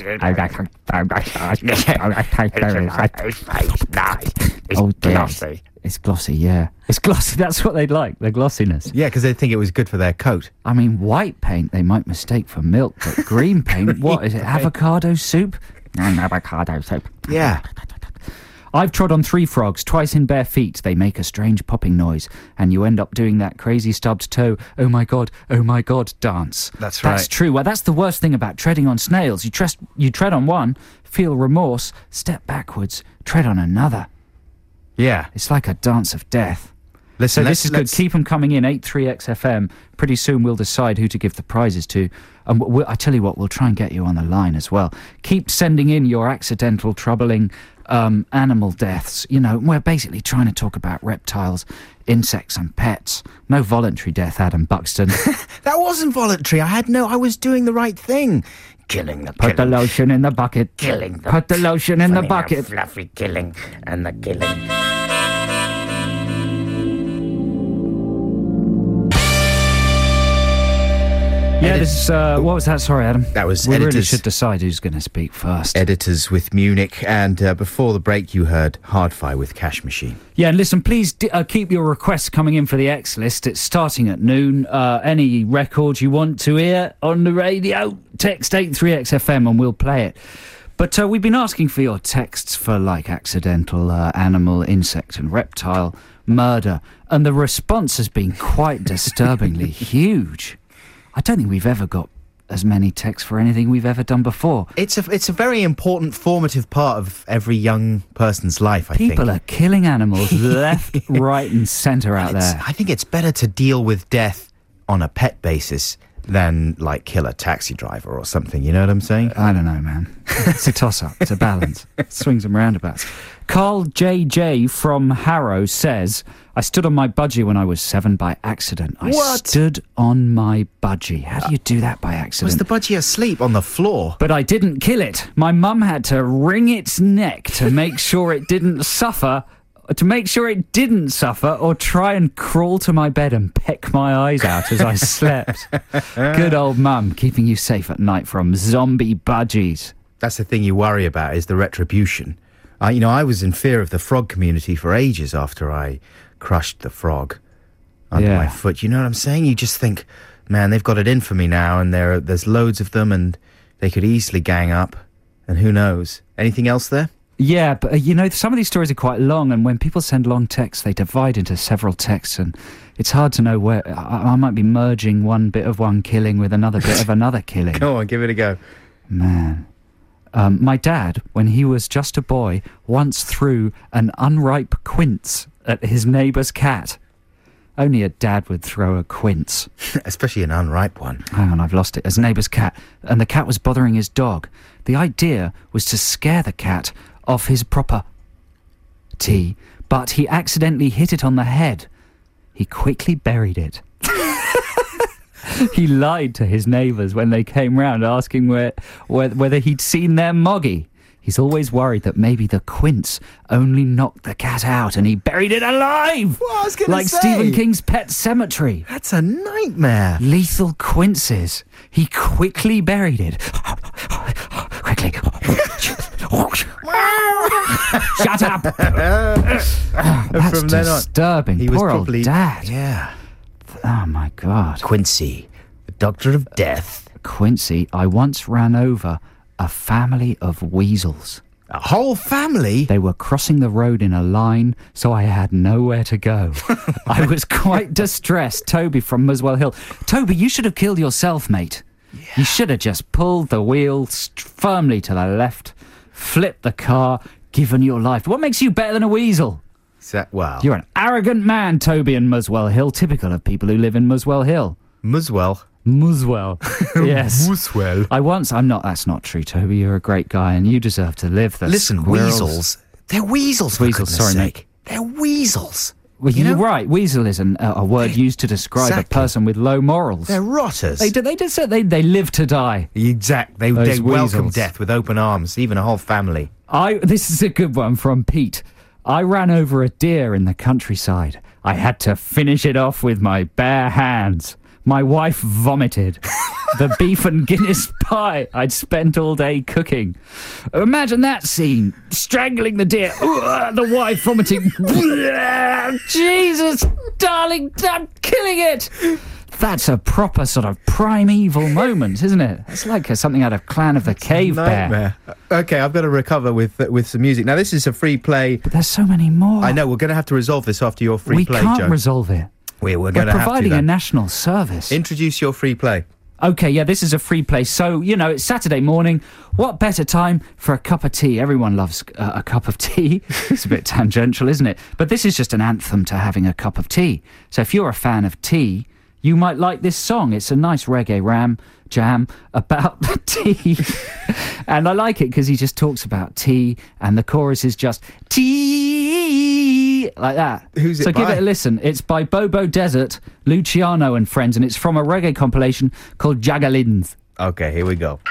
Oh dear. It's glossy, yeah. It's glossy. That's what they'd like, the glossiness. Yeah, because they think it was good for their coat. I mean, white paint they might mistake for milk, but green paint, what is it? Avocado soup? Avocado soup. Yeah. I've trod on 3 frogs, twice in bare feet. They make a strange popping noise, and you end up doing that crazy stubbed toe, oh my god, dance. That's right. That's true. Well, that's the worst thing about treading on snails. You tread on one, feel remorse, step backwards, tread on another. Yeah. It's like a dance of death. Listen, So this is good. Keep them coming in, 83XFM. Pretty soon we'll decide who to give the prizes to. And I tell you what, we'll try and get you on the line as well. Keep sending in your accidental, troubling animal deaths. You know, we're basically trying to talk about reptiles, insects and pets. No voluntary death, Adam Buxton. That wasn't voluntary. I was doing the right thing. Killing the Put the lotion in the bucket. Killing the Put the lotion in the bucket. Fluffy killing and the killing. Yeah, this what was that? Sorry, Adam. That was We really Editors. should decide who's going to speak first. Editors with Munich, and before the break you heard Hardfire with Cash Machine. Yeah, and listen, please keep your requests coming in for the X list. It's starting at noon. Any record you want to hear on the radio, text 83XFM and we'll play it. But we've been asking for your texts for, like, accidental animal, insect and reptile murder, and the response has been quite disturbingly huge. I don't think we've ever got as many texts for anything we've ever done before. It's a very important formative part of every young person's life, I think. People are killing animals left, right and centre out there. I think it's better to deal with death on a pet basis than, like, kill a taxi driver or something, you know what I'm saying? I don't know, man. It's a toss-up. It's a balance. Swings and roundabouts. Carl JJ from Harrow says, I stood on my budgie when I was 7 by accident. I stood on my budgie. How do you do that by accident? Was the budgie asleep on the floor? But I didn't kill it. My mum had to wring its neck to make sure it didn't suffer. Or try and crawl to my bed and peck my eyes out as I slept. Good old mum, keeping you safe at night from zombie budgies. That's the thing you worry about, is the retribution. I was in fear of the frog community for ages after I crushed the frog under my foot. You know what I'm saying? You just think, man, they've got it in for me now, and there's loads of them, and they could easily gang up, and who knows? Anything else there? Yeah, but some of these stories are quite long, and when people send long texts, they divide into several texts, and it's hard to know where... I might be merging one bit of one killing with another bit of another killing. Go on, give it a go. Man. My dad, when he was just a boy, once threw an unripe quince at his neighbour's cat. Only a dad would throw a quince. Especially an unripe one. Hang on, I've lost it. His neighbour's cat. And the cat was bothering his dog. The idea was to scare the cat off his proper tea, but he accidentally hit it on the head. He quickly buried it. He lied to his neighbours when they came round asking whether he'd seen their moggy. He's always worried that maybe the quince only knocked the cat out and he buried it alive! Well, I was gonna like say. Stephen King's Pet Cemetery. That's a nightmare. Lethal quinces. He quickly buried it. Quickly. Shut up! That's From then on, disturbing. he was Poor probably old dad. Yeah. Oh my God. Quincy, the doctor of death. Quincy, I once ran over a family of weasels. A whole family? They were crossing the road in a line, so I had nowhere to go. I was quite distressed. Toby from Muswell Hill. Toby, you should have killed yourself, mate. You should have just pulled the wheel firmly to the left, flipped the car, given your life. What makes you better than a weasel? Wow. You're an arrogant man, Toby in Muswell Hill, typical of people who live in Muswell Hill. Muswell. Yes. Muswell. That's not true, Toby. You're a great guy and you deserve to live. Listen, squirrels. weasels. They're weasels, for Weasels, goodness sorry, sake. mate. They're weasels. Well, You you're know? right. Weasel is a word used to describe Exactly. a person with low morals. They're rotters. They live to die. They Those welcome weasels. death with open arms, even a whole family. This is a good one from Pete. I ran over a deer in the countryside. I had to finish it off with my bare hands. My wife vomited. The beef and Guinness pie I'd spent all day cooking. Imagine that scene. Strangling the deer. The wife vomiting. Jesus, darling, I'm killing it. That's a proper sort of primeval moment, isn't it? It's like something out of Clan of the Cave Bear. Nightmare. Okay, I've got to recover with some music. Now, this is a free play. But there's so many more. I know, we're going to have to resolve this after your free We play, can't Joe. resolve it. We're We're going to have to. providing a then. national service. Introduce your free play. Okay, yeah, this is a free play. So, it's Saturday morning. What better time for a cup of tea? Everyone loves a cup of tea. It's a bit tangential, isn't it? But this is just an anthem to having a cup of tea. So if you're a fan of tea, you might like this song. It's a nice reggae jam about the tea. And I like it because he just talks about tea and the chorus is just tea, like that. Who's it So give by? it a listen. It's by Bobo Desert, Luciano and Friends, and it's from a reggae compilation called Jagalins. Okay, here we go.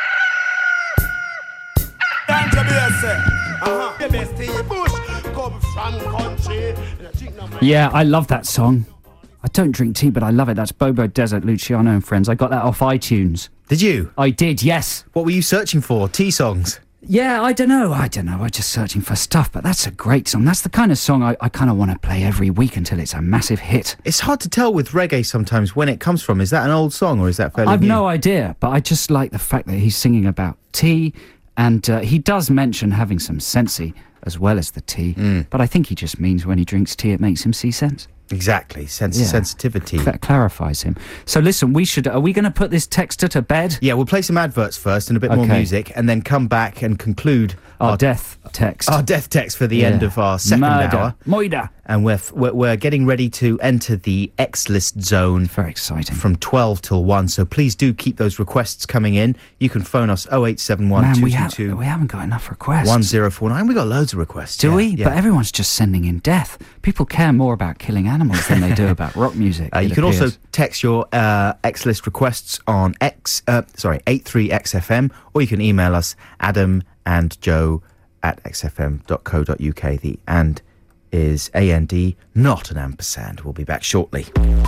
Yeah, I love that song. I don't drink tea, but I love it. That's Bobo Desert, Luciano and Friends. I got that off iTunes. Did you? I did, yes. What were you searching for? Tea songs? Yeah, I don't know. I'm just searching for stuff, but that's a great song. That's the kind of song I kind of want to play every week until it's a massive hit. It's hard to tell with reggae sometimes when it comes from. Is that an old song or is that fairly I've new? no idea, but I just like the fact that he's singing about tea, and he does mention having some sensey as well as the tea, but I think he just means when he drinks tea it makes him see sense. Exactly. Sensitivity. That clarifies him. So listen, are we going to put this texter to bed? Yeah, we'll play some adverts first and a bit more Okay. music and then come back and conclude Our death text. our death text for the end of our second Murder. hour. Moida. And we're getting ready to enter the X-List zone Very exciting. from 12 till 1, so please do keep those requests coming in. You can phone us 0871 Man, we 222 haven't got enough requests. 1049. We got loads of requests. Do yeah, we? Yeah. But everyone's just sending in death. People care more about killing animals than they do about rock music. You it can also appears. text your X-List requests on 83XFM, or you can email us Adam and Joe at xfm.co.uk. The and is AND, not an ampersand. We'll be back shortly.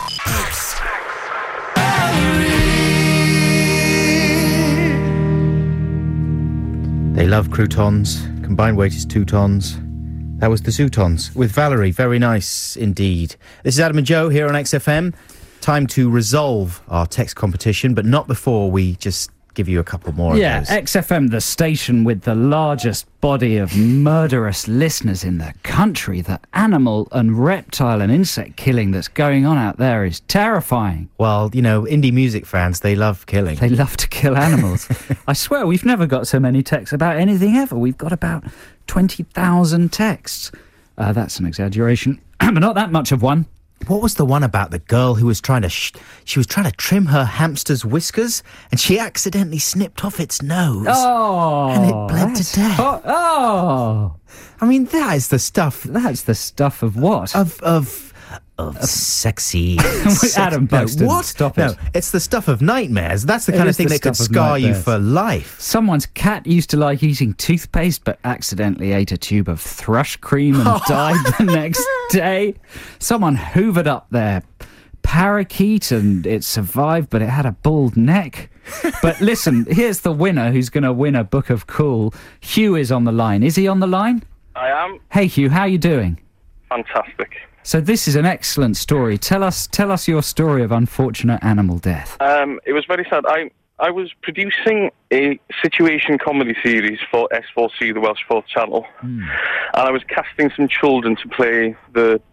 They love croutons. Combined weight is 2 tons. That was the Zootons with Valerie. Very nice indeed. This is Adam and Joe here on XFM. Time to resolve our text competition, but not before we just give you a couple more Yeah, of those. XFM, the station with the largest body of murderous listeners in the country. The animal and reptile and insect killing that's going on out there is terrifying. Well, indie music fans, they love killing. They love to kill animals. I swear, we've never got so many texts about anything ever. We've got about 20,000 texts. That's an exaggeration, but not that much of one. What was the one about the girl who was trying to she was trying to trim her hamster's whiskers and she accidentally snipped off its nose? Oh, And it bled to that's death. Oh, I mean, that is the stuff that's the stuff of what? of sexy. Adam No, Buxton, what? stop No, it. it's the stuff of nightmares. That's the It kind of is thing the that could stuff of scar you nightmares. for life. Someone's cat used to like eating toothpaste but accidentally ate a tube of thrush cream and died the next day. Someone hoovered up their parakeet and it survived, but it had a bald neck. But listen, here's the winner who's going to win a book of cool. Hugh is on the line. Is he on the line? I am. Hey, Hugh, how you doing? Fantastic. So this is an excellent story. Tell us your story of unfortunate animal death. It was very sad. I was producing a situation comedy series for S4C, the Welsh Fourth Channel, and I was casting some children to play the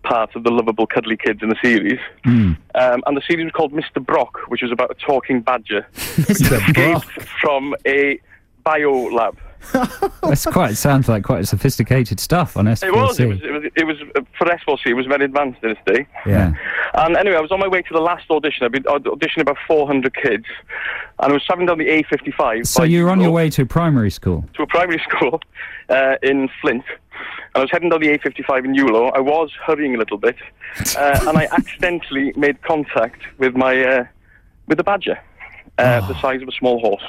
part of the lovable, cuddly kids in the series. And the series was called Mr. Brock, which was about a talking badger. Mr. Brock. From a bio lab. Sounds like quite sophisticated stuff on S4C. It was for S4C. It was very advanced in its day. Yeah. And anyway, I was on my way to the last audition. I'd been auditioning about 400 kids, and I was travelling down the A55. So you were on your way to primary school? To a primary school in Flint. And I was heading down the A55 in Ewlow. I was hurrying a little bit, and I accidentally made contact with my with the badger, the size of a small horse.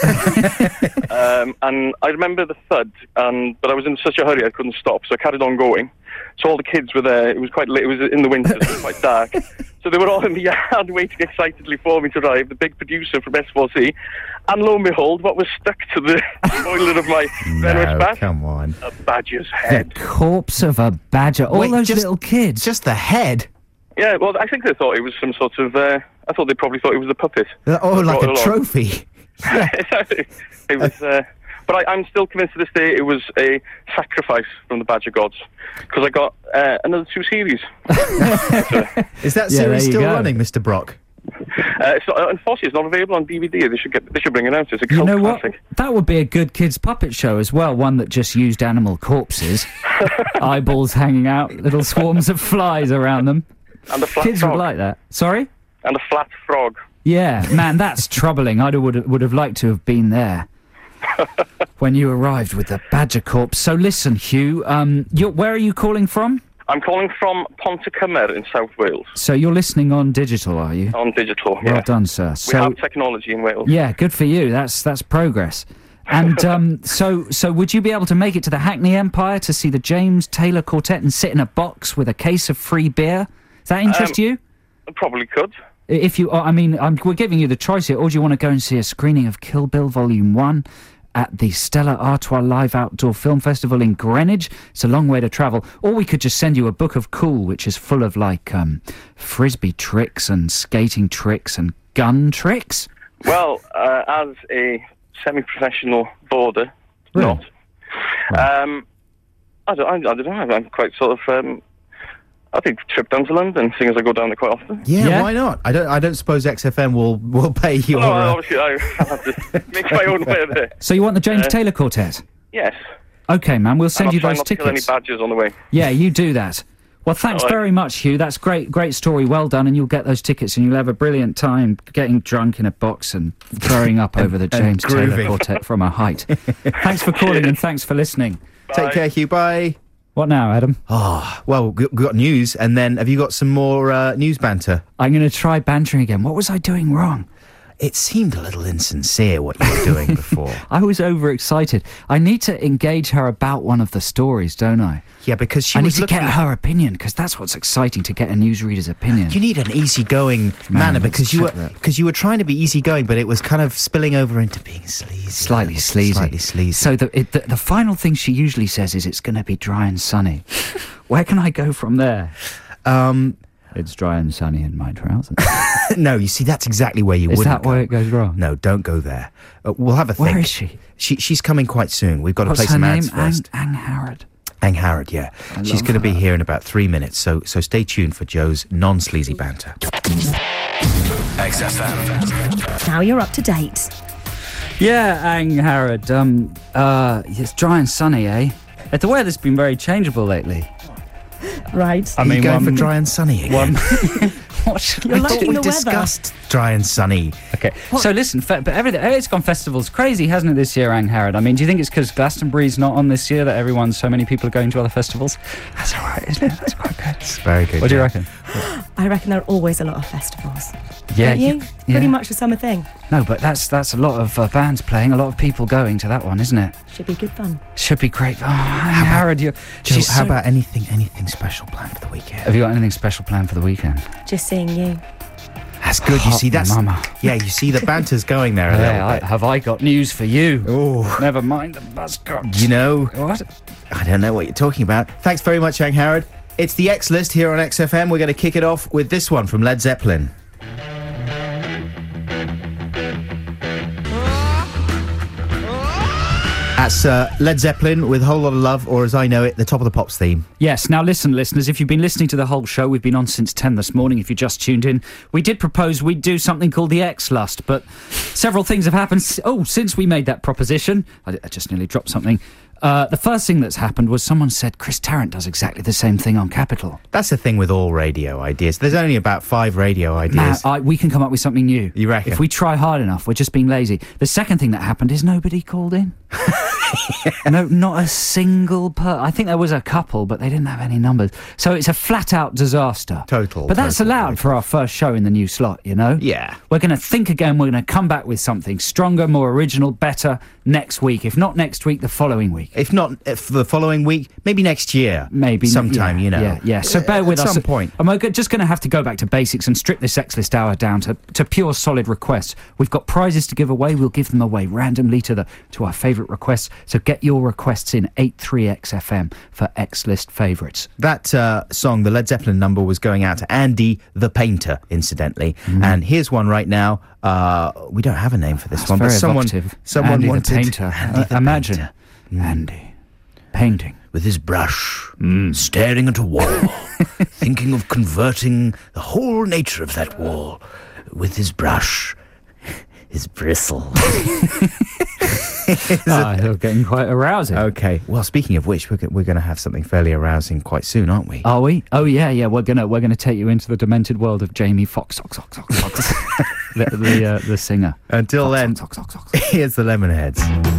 And I remember the thud, but I was in such a hurry I couldn't stop, so I carried on going. So all the kids were there. It was quite late. It was in the winter, so it was quite dark. So they were all in the yard waiting excitedly for me to arrive, the big producer from S4C. And lo and behold, what was stuck to the boiler of my Renault Spat? Come on. A badger's head. The corpse of a badger. All those little kids. Just the head? Yeah, well, I think they thought it was some sort of... I thought they probably thought it was a puppet. Like a trophy. It was... But I'm still convinced to this day it was a sacrifice from the badger gods, because I got another 2 series. Is that series still running, Mr. Brock? Unfortunately, it's not available on DVD. They should bring it out. It's a cult classic. What? That would be a good kids' puppet show as well. One that just used animal corpses, eyeballs hanging out, little swarms of flies around them. And a flat kids frog. would like that. Sorry? And a flat frog. Yeah, man, that's troubling. I would have liked to have been there when you arrived with the badger corpse. So listen, Hugh, where are you calling from? I'm calling from Pontycymer in South Wales. So you're listening on digital, are you? On digital, Well yeah. done, sir. We have technology in Wales. Yeah, good for you. That's progress. And so would you be able to make it to the Hackney Empire to see the James Taylor Quartet and sit in a box with a case of free beer? Does that interest you? I probably could. If you, we're giving you the choice here. Or do you want to go and see a screening of Kill Bill Volume 1 at the Stella Artois Live Outdoor Film Festival in Greenwich? It's a long way to travel. Or we could just send you a book of cool, which is full of, like, frisbee tricks and skating tricks and gun tricks. Well, as a semi-professional boarder, Really? not. I don't know. I'm quite sort of... I think trip down to London, seeing as I go down there quite often. Yeah, why not? I don't suppose XFM will pay you. Obviously, I have to make my own way there. So you want the James Taylor Quartet? Yes. Okay, man, we'll send you those not to kill any tickets. badgers on the way. Yeah, you do that. Well, thanks very much, Hugh. That's great story. Well done, and you'll get those tickets, and you'll have a brilliant time getting drunk in a box and throwing up over the James Taylor grooving. Quartet from a height. Thanks for calling and thanks for listening. Take care, Hugh. Bye. What now, Adam? Oh, well, we've got news, and then have you got some more news banter? I'm going to try bantering again. What was I doing wrong? It seemed a little insincere what you were doing before. I was overexcited. I need to engage her about one of the stories, don't I? Yeah, because she I need was to looking... get her opinion, because that's what's exciting, to get a newsreader's opinion. You need an easygoing manner, let's because check that. because you were trying to be easygoing, but it was kind of spilling over into being sleazy. Slightly sleazy. Slightly sleazy. So the final thing she usually says is it's going to be dry and sunny. Where can I go from there? It's dry and sunny in my trousers. No, you see, that's exactly where you Is wouldn't that where go. it goes wrong? No, don't go there. We'll have a think. Where is she? She's coming quite soon. We've got to What's play her some name? ads first. Ang Harrod. Ang Harrod, yeah. She's love going to be her. here in about 3 minutes, so stay tuned for Joe's non-sleazy banter. XFM. Now you're up to date. Yeah, Ang Harrod. It's dry and sunny, eh? The weather's been very changeable lately. Right. Are you going for dry and sunny again? You're liking we the weather. discussed dry and sunny. Okay, so listen, but everything, it's gone festivals crazy, hasn't it, this year, Ang Harrod? I mean, do you think it's because Glastonbury's not on this year that so many people are going to other festivals? That's all right, isn't it? That's quite good. It's very good. What do you yeah. reckon? I reckon there are always a lot of festivals. Yeah, Don't you? yeah. Pretty much a summer thing. No, but that's a lot of bands playing, a lot of people going to that one, isn't it? Should be good fun. Should be great. Oh, Ang Harrod, Joe, she's how so- about anything special planned for the weekend? Have you got anything special planned for the weekend? Just seeing you. That's good. You Hot see, that's mama. Yeah, you see the banter's going there a little bit. Have I got news for you? Oh, Never mind the buzzcocks. you know, What? I don't know what you're talking about. Thanks very much, Ang Harrod. It's the X List here on XFM. We're going to kick it off with this one from Led Zeppelin. That's Led Zeppelin with Whole Lot of Love, or as I know it, the Top of the Pops theme. Yes, now listen, listeners, if you've been listening to the whole show, we've been on since 10 this morning, if you just tuned in. We did propose we'd do something called the X-Lust, but several things have happened since we made that proposition. I just nearly dropped something. The first thing that's happened was someone said Chris Tarrant does exactly the same thing on Capital. That's the thing with all radio ideas. There's only about 5 radio ideas. Now, we can come up with something new. You reckon? If we try hard enough, we're just being lazy. The second thing that happened is nobody called in. No, not a single I think there was a couple, but they didn't have any numbers. So it's a flat-out disaster. Total. But that's allowed for our first show in the new slot, you know? Yeah. We're going to think again. We're going to come back with something stronger, more original, better next week. If not next week, the following week. If not for the following week, maybe next year. Maybe. Sometime, yeah, you know. Yeah. So bear with us. At some point. And we're just going to have to go back to basics and strip this X-List hour down to pure solid requests. We've got prizes to give away. We'll give them away randomly to our favourite requests. So get your requests in 83XFM for X-List favourites. That song, the Led Zeppelin number, was going out to Andy the Painter, incidentally. And here's one right now. We don't have a name for this one, but someone Andy wanted the Painter. Andy the Imagine Painter. Andy painting with his brush, staring at a wall, thinking of converting the whole nature of that wall with his brush, his bristle. You're getting quite arousing. Okay. Well, speaking of which, we're going to have something fairly arousing quite soon, aren't we? Are we? Oh yeah. We're gonna take you into the demented world of Jamie Foxx, the singer. Until then, here's the Lemonheads.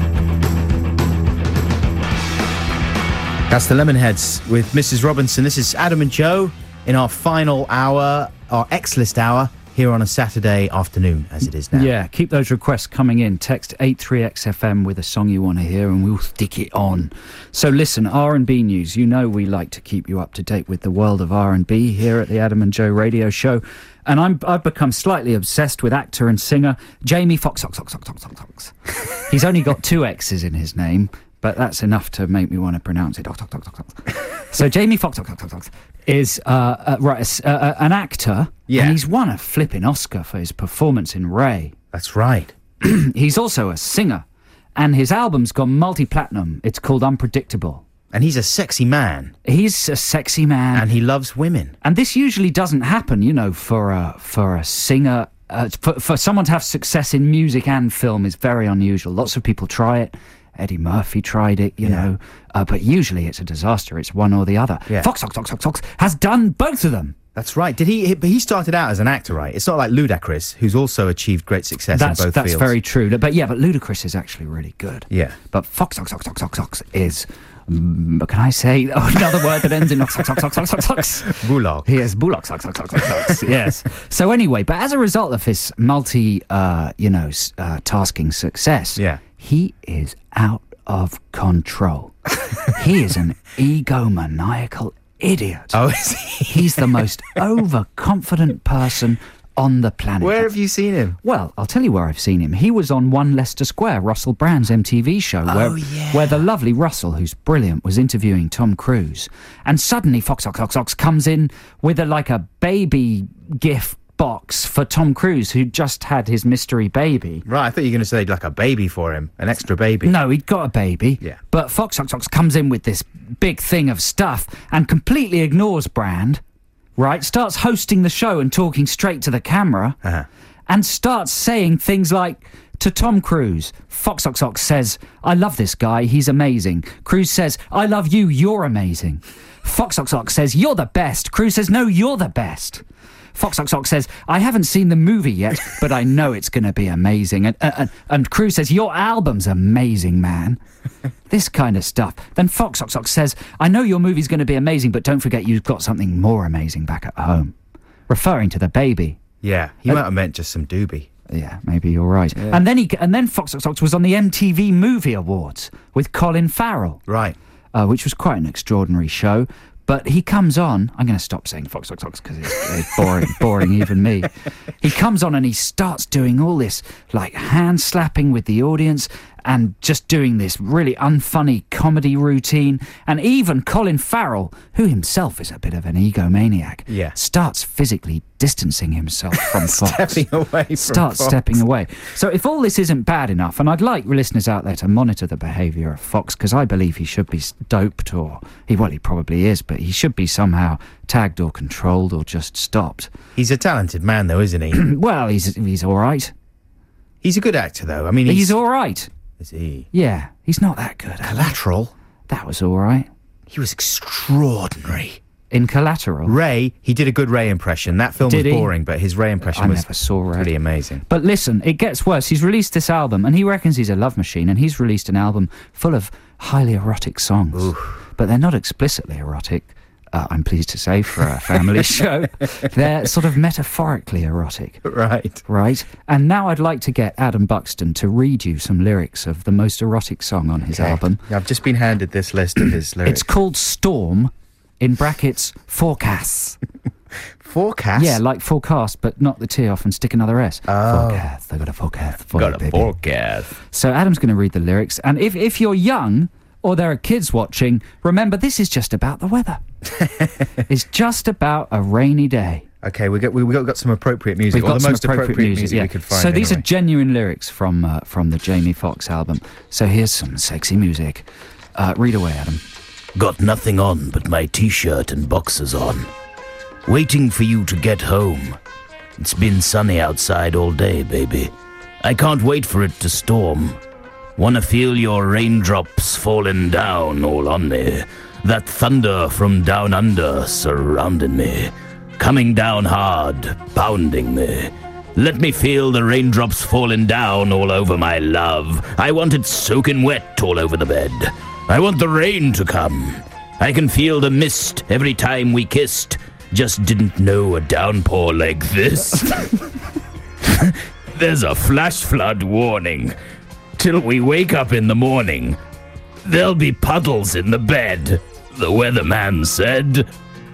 That's the Lemonheads with Mrs. Robinson. This is Adam and Joe in our final hour, our X-List hour, here on a Saturday afternoon, as it is now. Yeah, keep those requests coming in. Text 83XFM with a song you want to hear and we'll stick it on. So listen, R&B news. You know we like to keep you up to date with the world of R&B here at the Adam and Joe radio show. And I've become slightly obsessed with actor and singer Jamie Foxx. He's only got 2 X's in his name, but that's enough to make me want to pronounce it. So Jamie Foxx is an actor, and he's won a flipping Oscar for his performance in Ray. That's right. He's also a singer, and his album's gone multi-platinum. It's called Unpredictable. And he's a sexy man. He's a sexy man. And he loves women. And this usually doesn't happen, you know, for a singer. For someone to have success in music and film is very unusual. Lots of people try it. Eddie Murphy tried it, you know, but usually it's a disaster. It's one or the other. Yeah. Foxx has done both of them. That's right. But he started out as an actor, right? It's not like Ludacris, who's also achieved great success in both fields. That's very true. But Ludacris is actually really good. Yeah. But Foxx is... can I say another word that ends in ox? Bullock. He is Bullock. Yes. So anyway, but as a result of his tasking success, he is out of control. He is an egomaniacal idiot. Oh, is he? He's the most overconfident person on the planet. Where have you seen him? Well, I'll tell you where I've seen him. He was on One Leicester Square, Russell Brand's MTV show, where the lovely Russell, who's brilliant, was interviewing Tom Cruise. And suddenly Foxx comes in with a baby gift box for Tom Cruise, who just had his mystery baby. Right, I thought you were going to say like a baby for him, an extra baby. No, he'd got a baby. Yeah. But Foxx comes in with this big thing of stuff and completely ignores Brand. Right, starts hosting the show and talking straight to the camera, and starts saying things like, to Tom Cruise, Foxx says, "I love this guy, he's amazing." Cruise says, "I love you, you're amazing." Foxx says, "You're the best." Cruise says, "No, you're the best." Foxx says, "I haven't seen the movie yet, but I know it's going to be amazing." And Cruise says, "Your album's amazing, man." This kind of stuff. Then Foxx says, "I know your movie's going to be amazing, but don't forget you've got something more amazing back at home." Referring to the baby. Yeah, he might have meant just some doobie. Yeah, maybe you're right. Yeah. And then Foxx was on the MTV Movie Awards with Colin Farrell. Right. Which was quite an extraordinary show. But he comes on... I'm going to stop saying Foxx because it's boring even me. He comes on and he starts doing all this, hand-slapping with the audience and just doing this really unfunny comedy routine. And even Colin Farrell, who himself is a bit of an egomaniac, starts physically distancing himself from Fox. Stepping away from Starts Fox. stepping away. So if all this isn't bad enough, and I'd like listeners out there to monitor the behaviour of Fox, because I believe he should be doped, or he probably is, but he should be somehow tagged or controlled or just stopped. He's a talented man, though, isn't he? Well, he's all right. He's a good actor, though. I mean, He's all right. Is he? Yeah, he's not that good. Collateral? That was all right. He was extraordinary. In Collateral? Ray, he did a good Ray impression. That film was boring, but his Ray impression was never saw Ray. pretty amazing. But listen, it gets worse. He's released this album, and he reckons he's a love machine, and he's released an album full of highly erotic songs. Oof. But they're not explicitly erotic, I'm pleased to say, for a family show. They're sort of metaphorically erotic. Right. Right? And now I'd like to get Adam Buxton to read you some lyrics of the most erotic song on his album. I've just been handed this list of his lyrics. It's called Storm, in brackets, Forecasts. Forecast? Yeah, like forecast, but not the T off and stick another S. Oh. Forecast. I got a forecast for you, Got a baby. forecast. So Adam's going to read the lyrics, and if you're young or there are kids watching, remember this is just about the weather. It's just about a rainy day. Okay, we got some appropriate music. We've got the some most appropriate music yeah. we could find. So these are anyway. genuine lyrics from the Jamie Foxx album. So here's some sexy music. Read away, Adam. Got nothing on but my t-shirt and boxers on. Waiting for you to get home. It's been sunny outside all day, baby. I can't wait for it to storm. Wanna feel your raindrops falling down all on me. That thunder from down under surrounding me. Coming down hard, pounding me. Let me feel the raindrops falling down all over my love. I want it soaking wet all over the bed. I want the rain to come. I can feel the mist every time we kissed. Just didn't know a downpour like this. There's a flash flood warning. Till we wake up in the morning, there'll be puddles in the bed, the weatherman said.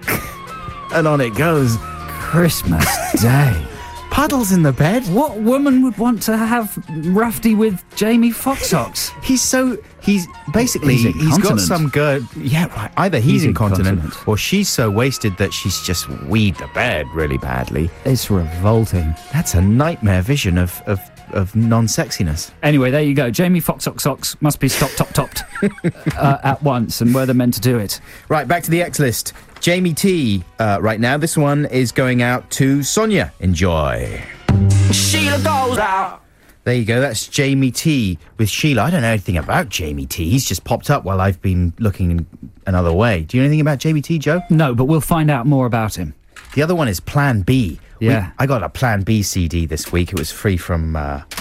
And on it goes. Christmas Day. Puddles in the bed? What woman would want to have Rafty with Jamie Foxx socks? He's basically He's he's got incontinent. some good. Yeah, right. Either he's incontinent, incontinent. or she's so wasted that she's just weed the bed really badly. It's revolting. That's a nightmare vision of non-sexiness. Anyway, there you go. Jamie Foxx socks must be topped at once, and we're the men to do it. Right, back to the X list. Jamie T. Right now, this one is going out to Sonia. Enjoy. Sheila goes out. There you go. That's Jamie T with Sheila. I don't know anything about Jamie T. He's just popped up while I've been looking another way. Do you know anything about Jamie T, Joe? No, but we'll find out more about him. The other one is Plan B. Yeah. I got a Plan B CD this week. It was free from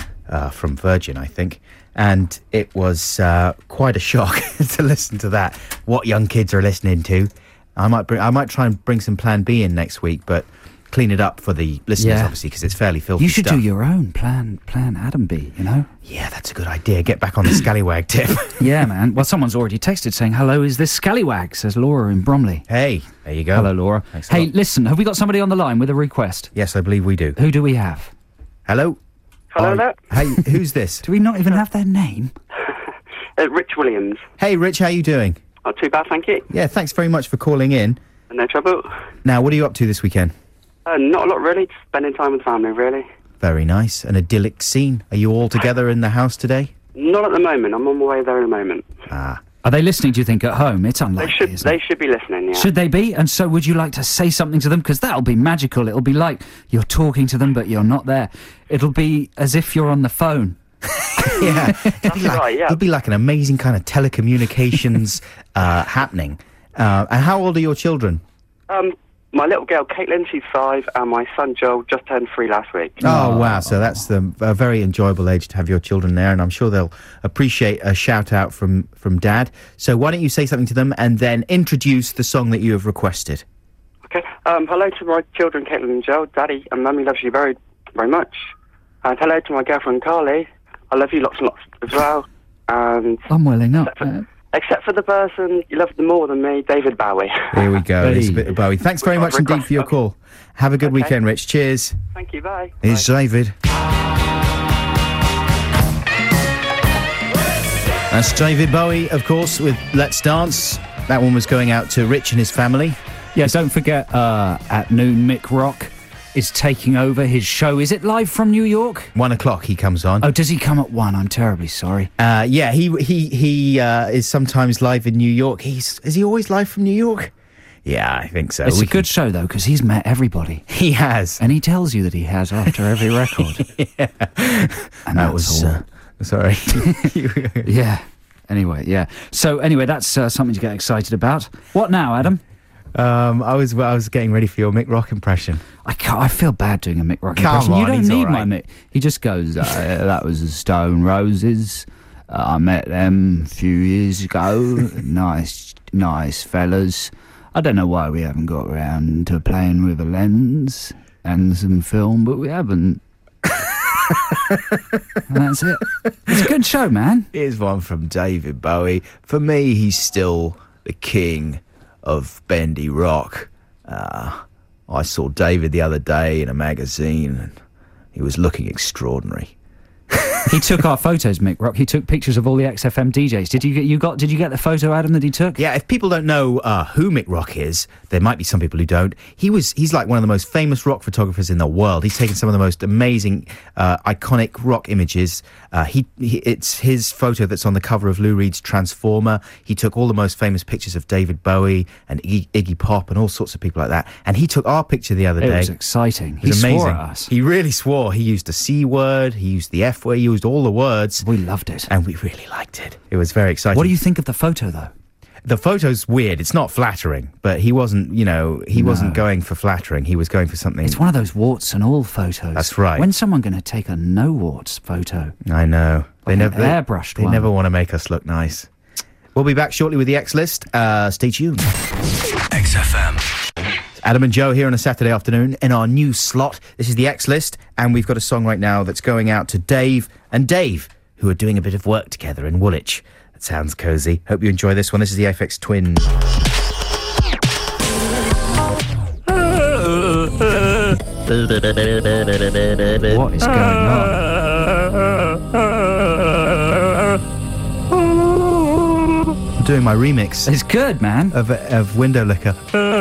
Virgin, I think. And it was quite a shock to listen to that. What young kids are listening to. I might try and bring some Plan B in next week, but clean it up for the listeners, obviously, because it's fairly filthy. You should stuff. do your own Plan Adam B, you know? Yeah, that's a good idea. Get back on the scallywag tip. Yeah, man. Well, someone's already texted saying, hello, is this Scallywag? Says Laura in Bromley. Hey, there you go. Hello, Laura. Thanks a Hey, lot. listen, have we got somebody on the line with a request? Yes, I believe we do. Who do we have? Hello? Hello there. Hey, who's this? Do we not even have their name? Rich Williams. Hey, Rich, how you doing? Not too bad, thank you. Yeah, thanks very much for calling in. No trouble. Now, what are you up to this weekend? Not a lot, really. Just spending time with family, really. Very nice. An idyllic scene. Are you all together in the house today? Not at the moment. I'm on my way there in a moment. Ah. Are they listening, do you think, at home? It's They unlikely, isn't it? should be listening, yeah. Should they be? And so would you like to say something to them? Because that'll be magical. It'll be like you're talking to them, but you're not there. It'll be as if you're on the phone. Yeah. That's right, yeah. It'll be like an amazing kind of telecommunications happening. And how old are your children? My little girl, Caitlin, she's 5, and my son, Joel, just turned 3 last week. Oh, wow. So that's a very enjoyable age to have your children there, and I'm sure they'll appreciate a shout-out from Dad. So why don't you say something to them and then introduce the song that you have requested? Okay. Hello to my children, Caitlin and Joel. Daddy and Mummy loves you very, very much. And hello to my girlfriend, Carly. I love you lots and lots as well. And I'm welling up. except for the person you love more than me, David Bowie. Here we go, Hey. Elizabeth Bowie. Thanks very much indeed for your call. Have a good weekend, Rich. Cheers. Thank you, bye. Here's David. That's David Bowie, of course, with Let's Dance. That one was going out to Rich and his family. Yeah, don't forget, at noon, Mick Rock is taking over his show. Is it live from New York? 1 o'clock he comes on. Oh, does he come at 1? I'm terribly sorry. Yeah, he is sometimes live in New York. Is he always live from New York? Yeah, I think so. It's a good show, though, because he's met everybody. He has. And he tells you that he has after every record. Yeah. And that was all. Sorry. Yeah. Anyway, yeah. So, anyway, that's something to get excited about. What now, Adam? I was getting ready for your Mick Rock impression. I feel bad doing a Mick Rock Come impression. on, You don't he's need all right. my Mick. He just goes, that was the Stone Roses. I met them a few years ago. Nice fellas. I don't know why we haven't got around to playing with a lens and some film, but we haven't. And that's it. It's a good show, man. Here's one from David Bowie. For me, he's still the king of bendy rock. I saw David the other day in a magazine, and he was looking extraordinary. He took our photos, Mick Rock. He took pictures of all the XFM DJs. Did you get the photo, Adam, that he took? Yeah, if people don't know who Mick Rock is, there might be some people who don't. He's like one of the most famous rock photographers in the world. He's taken some of the most amazing, iconic rock images. It's his photo that's on the cover of Lou Reed's Transformer. He took all the most famous pictures of David Bowie and Iggy Pop and all sorts of people like that. And he took our picture the other day. It was exciting. It was He amazing. swore at us. He really swore. He used the C word. He used the F word. He used all the words. We loved it. And we really liked it. It was very exciting. What do you think of the photo, though? The photo's weird. It's not flattering, but he wasn't, wasn't going for flattering. He was going for something. It's one of those warts and all photos. That's right. When's someone going to take a no warts photo? I know. Like an airbrushed They one. never want to make us look nice. We'll be back shortly with the X List. Stay tuned. XFM. Adam and Joe here on a Saturday afternoon in our new slot. This is the X List, and we've got a song right now that's going out to Dave and Dave, who are doing a bit of work together in Woolwich. That sounds cosy. Hope you enjoy this one. This is the Aphex Twin. What is going on? I'm doing my remix It's good, man. of Window Licker.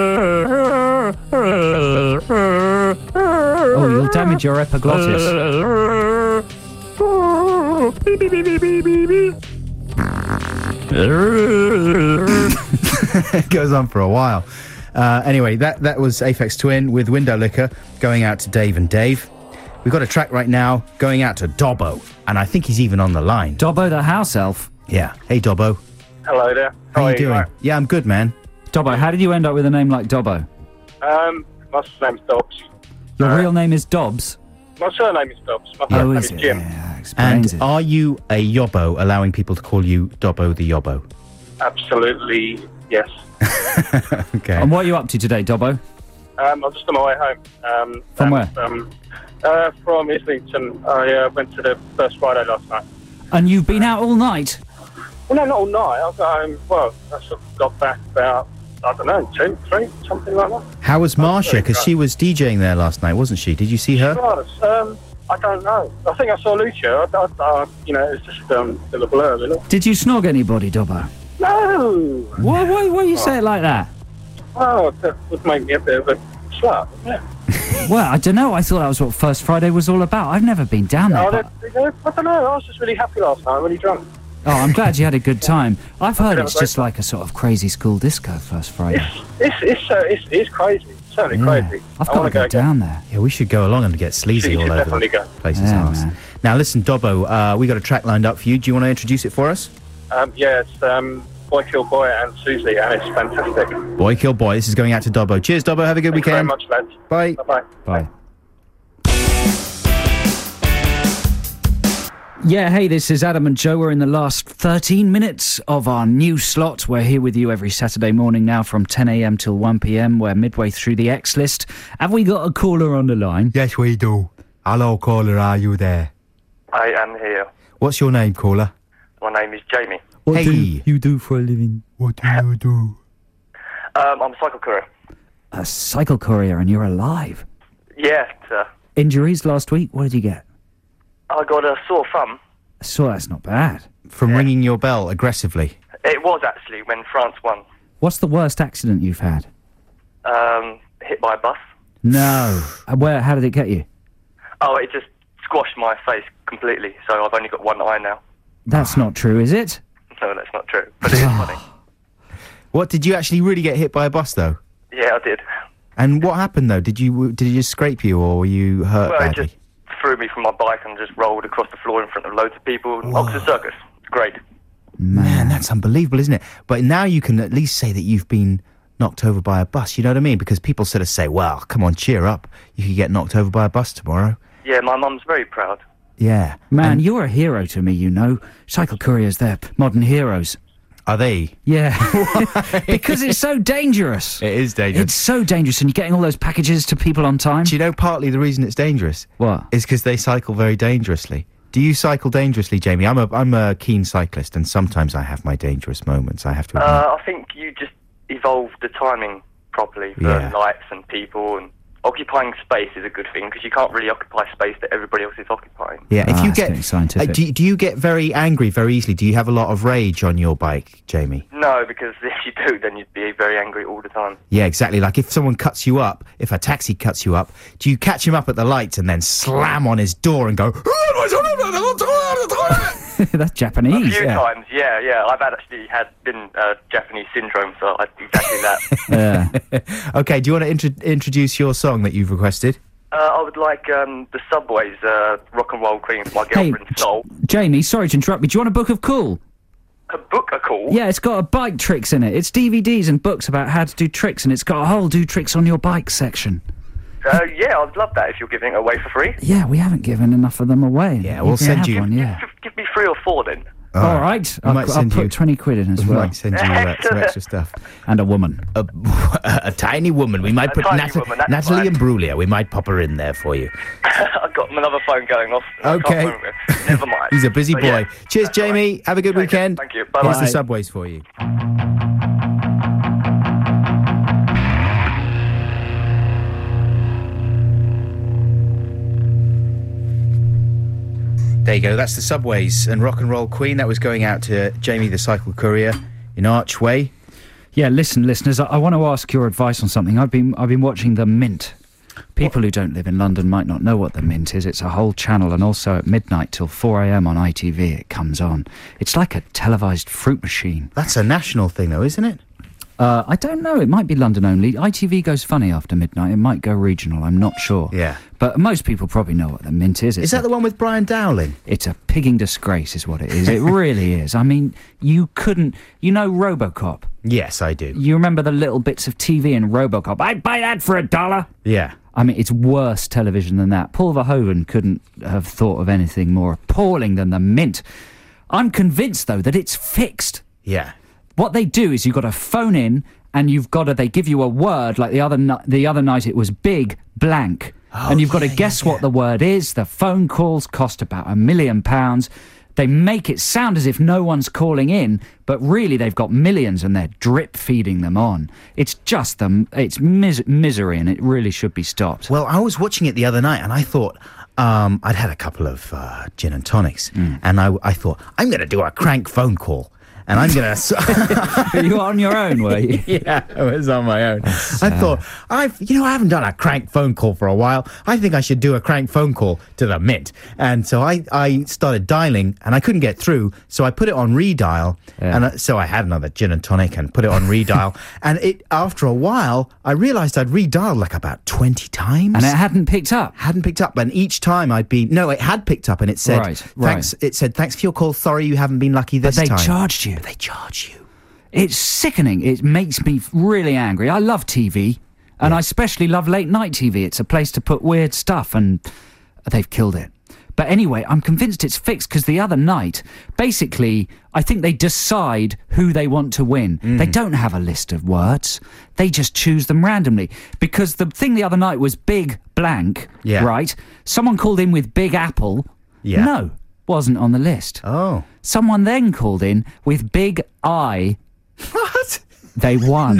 Oh, you'll damage your epiglottis. It goes on for a while. Anyway, that was Aphex Twin with Window Licker going out to Dave and Dave. We've got a track right now going out to Dobbo, and I think he's even on the line. Dobbo the house elf. Yeah. Hey, Dobbo. Hello there. How you doing? Yeah, I'm good, man. Dobbo, how did you end up with a name like Dobbo? My name's Dobbs. Your real name is Dobbs? My surname is Dobbs. My Oh, first is name it? is Jim. Yeah, explains And it. are you a yobbo, allowing people to call you Dobbo the Yobbo? Absolutely, yes. Okay. And what are you up to today, Dobbo? I'm just on my way home. From where? From Islington. I went to the First Friday last night. And you've been out all night? Well, no, not all night. I got home, I sort of got back about, 2, 3, something like that. How was Marsha? very Because she was DJing there last night, wasn't she? Did you see her? I don't know. I think I saw Lucia. It's just a little blur, really. Did you snog anybody, Dobbo? No! Why you say it like that? Oh, that would make me a bit of a slut, yeah. Well, I don't know. I thought that was what First Friday was all about. I've never been down there. I but- don't know. I was just really happy last night, really drunk. Oh, I'm glad you had a good time. I've heard Yeah, it's great just like a sort of crazy school disco First Friday. It's crazy. It's certainly crazy. I've I got wanna to go again. down there. Yeah, we should go along and get sleazy You all should over definitely the go. place's Yeah, house. man. Now, listen, Dobbo, we got a track lined up for you. Do you want to introduce it for us? It's Boy Kill Boy and Susie, and it's fantastic. Boy Kill Boy. This is going out to Dobbo. Cheers, Dobbo. Have a good Thank you very weekend. much, lads. Bye. Bye-bye. Bye. Yeah, hey, this is Adam and Joe. We're in the last 13 minutes of our new slot. We're here with you every Saturday morning now from 10 a.m. till 1 p.m. We're midway through the X List. Have we got a caller on the line? Yes, we do. Hello, caller. Are you there? I am here. What's your name, caller? My name is Jamie. What Hey. do you do for a living? What do you do? I'm a cycle courier. A cycle courier, and you're alive. Yeah, Injuries last week? What did you get? I got a sore thumb. So that's not bad. from ringing your bell aggressively? It was actually when France won. What's the worst accident you've had? Hit by a bus. No. How did it get you? Oh, it just squashed my face completely, so I've only got one eye now. That's not true, is it? No, that's not true, but it is funny. What, did you actually really get hit by a bus, though? Yeah, I did. And what happened, though? Did it just scrape you, or were you hurt Well, badly? it just threw me from my bike and just rolled across the floor in front of loads of people. Oxford Circus. It's great. Man, that's unbelievable, isn't it? But now you can at least say that you've been knocked over by a bus, you know what I mean? Because people sort of say, well, come on, cheer up. You could get knocked over by a bus tomorrow. Yeah, my mum's very proud. Yeah. Man, you're a hero to me, you know. Cycle couriers, they're modern heroes. Are they? Yeah. Because it's so dangerous. It is dangerous. It's so dangerous, and you're getting all those packages to people on time. Do you know partly the reason it's dangerous? What? Is because they cycle very dangerously. Do you cycle dangerously, Jamie? I'm a keen cyclist, and sometimes I have my dangerous moments, I have to admit. I think you just evolved the timing properly for lights and people, and occupying space is a good thing, because you can't really occupy space that everybody else is occupying. Yeah, if you that's getting scientific. do you get very angry very easily? Do you have a lot of rage on your bike, Jamie? No, because if you do, then you'd be very angry all the time. Yeah, exactly. Like if someone cuts you up, if a taxi cuts you up, do you catch him up at the lights and then slam on his door and go... That's Japanese. A few times, yeah. I've been Japanese syndrome, so I do exactly that. Yeah. Okay, do you want to introduce your song that you've requested? I would like the Subways, Rock and Roll Queen for my girlfriend, Soul. Jamie, sorry to interrupt, but do you want a book of cool? A book of cool? Yeah, it's got a bike tricks in it. It's DVDs and books about how to do tricks, and it's got a whole do tricks on your bike section. Yeah, I'd love that if you're giving it away for free. Yeah, we haven't given enough of them away. Yeah, we'll send you... one, yeah. Give me 3 or 4 then. All right. I'll put 20 quid in as well. We might send you some extra stuff. And a woman. A tiny woman. We might put Natalie Imbruglia. We might pop her in there for you. I've got another phone going off. Okay. Never mind. He's a busy boy. Yeah, Cheers, Jamie. Right. Have a good weekend. Thank you. Bye-bye. Here's the Subways for you. There you go. That's the Subways and Rock and Roll Queen. That was going out to Jamie the Cycle Courier in Archway. Yeah, listen, listeners, I want to ask your advice on something. I've been watching The Mint. People who don't live in London might not know what The Mint is. It's a whole channel, and also at midnight till 4 a.m. on ITV it comes on. It's like a televised fruit machine. That's a national thing, though, isn't it? I don't know. It might be London only. ITV goes funny after midnight. It might go regional. I'm not sure. Yeah. But most people probably know what The Mint is. Is that the one with Brian Dowling? It's a pigging disgrace is what it is. It really is. I mean, you couldn't... You know RoboCop? Yes, I do. You remember the little bits of TV in RoboCop? I'd buy that for $1. Yeah. I mean, it's worse television than that. Paul Verhoeven couldn't have thought of anything more appalling than The Mint. I'm convinced, though, that it's fixed. Yeah. What they do is you've got to phone in, and they give you a word, like the other night it was big blank. And you've got to guess what the word is. The phone calls cost about £1 million. They make it sound as if no one's calling in, but really they've got millions and they're drip feeding them on. It's just it's misery, and it really should be stopped. Well, I was watching it the other night and I thought, I'd had a couple of gin and tonics, and I thought, I'm going to do a crank phone call. And I'm going to... You were on your own, were you? Yeah, I was on my own. I thought, I haven't done a crank phone call for a while. I think I should do a crank phone call to the Mint. And so I started dialing, and I couldn't get through, so I put it on redial. Yeah. And so I had another gin and tonic and put it on redial. And after a while, I realised I'd redialed like about 20 times. And it hadn't picked up? Hadn't picked up. And each time No, it had picked up, and it said, thanks for your call. Sorry you haven't been lucky this time. But they charged you. They charge you. It's sickening. It makes me really angry. I love TV, and I especially love late night TV. It's a place to put weird stuff, and they've killed it. But anyway, I'm convinced it's fixed, because the other night, basically, I think they decide who they want to win. They don't have a list of words. They just choose them randomly. Because the thing the other night was big blank, right? Someone called in with Big Apple. Yeah. No. Wasn't on the list. Oh. Someone then called in with Big I. What? They won No,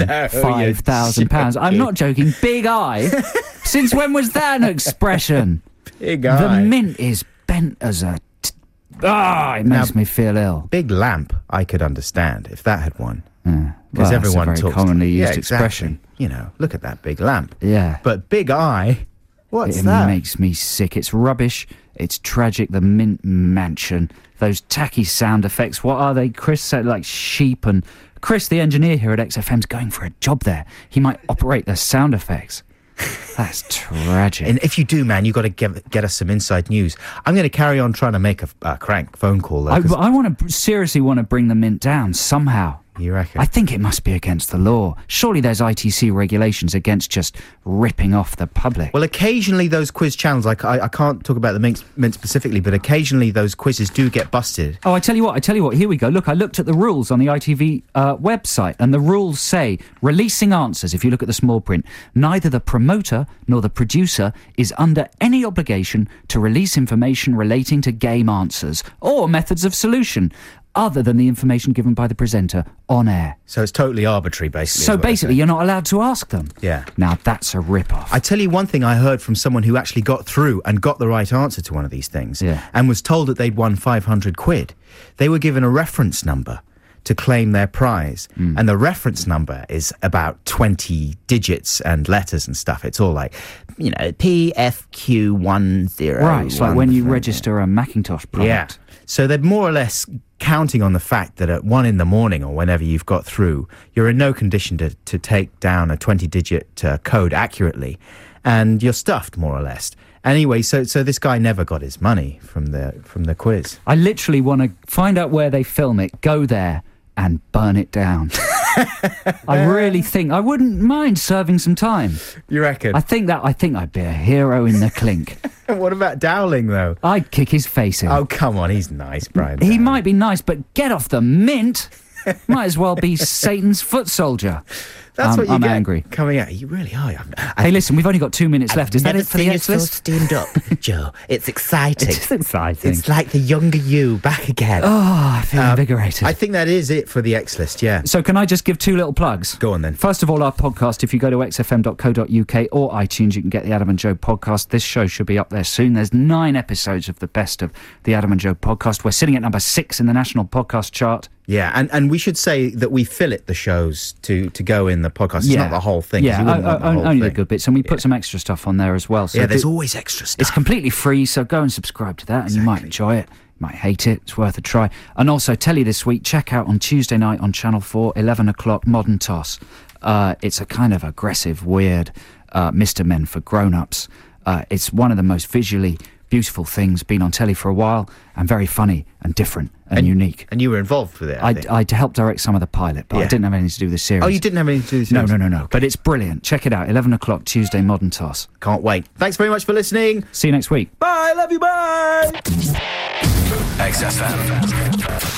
£5,000. I'm not joking. Big I. Since when was that an expression? Big I. The Mint is bent as a it makes me feel ill. Big lamp, I could understand if that had won. Well, Because everyone that's a very talks commonly used exactly. expression. You know, look at that big lamp. Yeah. But big eye, what's it that? makes me sick. It's rubbish. It's tragic. The Mint Mansion. Those tacky sound effects. What are they? Chris said like sheep. And Chris, the engineer here at XFM's going for a job there. He might operate the sound effects. That's tragic. And if you do, man, you got to get us some inside news. I'm going to carry on trying to make a crank phone call. Though, I seriously want to bring the Mint down somehow. You reckon? I think it must be against the law. Surely there's ITC regulations against just ripping off the public. Well, occasionally those quiz channels, I can't talk about the Mint specifically, but occasionally those quizzes do get busted. Oh, I tell you what, here we go. Look, I looked at the rules on the ITV website, and the rules say, releasing answers, if you look at the small print, neither the promoter nor the producer is under any obligation to release information relating to game answers or methods of solution, other than the information given by the presenter on air. So it's totally arbitrary, basically. So basically, you're not allowed to ask them. Yeah. Now, that's a rip-off. I tell you one thing I heard from someone who actually got through and got the right answer to one of these things, and was told that they'd won 500 quid. They were given a reference number to claim their prize, and the reference number is about 20 digits and letters and stuff. It's all like, you know, PFQ10. Right, it's like when you register a Macintosh product. Yeah. So they're more or less counting on the fact that at 1 a.m. or whenever you've got through, you're in no condition to take down a 20-digit code accurately, and you're stuffed, more or less. Anyway, so this guy never got his money from the quiz. I literally want to find out where they film it, go there, and burn it down. I really think I wouldn't mind serving some time. You reckon? I think I'd be a hero in the clink. What about Dowling, though? I'd kick his face in. Oh, come on, he's nice, Brian. He might be nice, but get off the Mint. Might as well be Satan's foot soldier. That's what you I'm get angry. Coming out. You really are. Hey, listen, we've only got 2 minutes left. Is that it for the X list? Steamed up, Joe. It's exciting. It's exciting. It's like the younger you back again. Oh, I feel invigorated. I think that is it for the X list, yeah. So can I just give 2 little plugs? Go on then. First of all, our podcast, if you go to xfm.co.uk or iTunes, you can get the Adam and Joe podcast. This show should be up there soon. There's 9 episodes of the best of the Adam and Joe podcast. We're sitting at number 6 in the national podcast chart. Yeah, and we should say that we fillet the shows to go in the podcast. It's not the whole thing. Yeah, only the good bits. And we put some extra stuff on there as well. So there's always extra stuff. It's completely free, so go and subscribe to that, and you might enjoy it. You might hate it. It's worth a try. And also, Telly this week, check out on Tuesday night on Channel 4, 11 o'clock, Modern Toss. It's a kind of aggressive, weird Mr. Men for grown-ups. It's one of the most visually beautiful things, been on telly for a while, and very funny and different and unique. And you were involved with it, I think. I helped direct some of the pilot, but I didn't have anything to do with the series. Oh, you didn't have anything to do with the series? No. Okay. But it's brilliant. Check it out, 11 o'clock, Tuesday, Modern Toss. Can't wait. Thanks very much for listening. See you next week. Bye, love you, bye! XFM.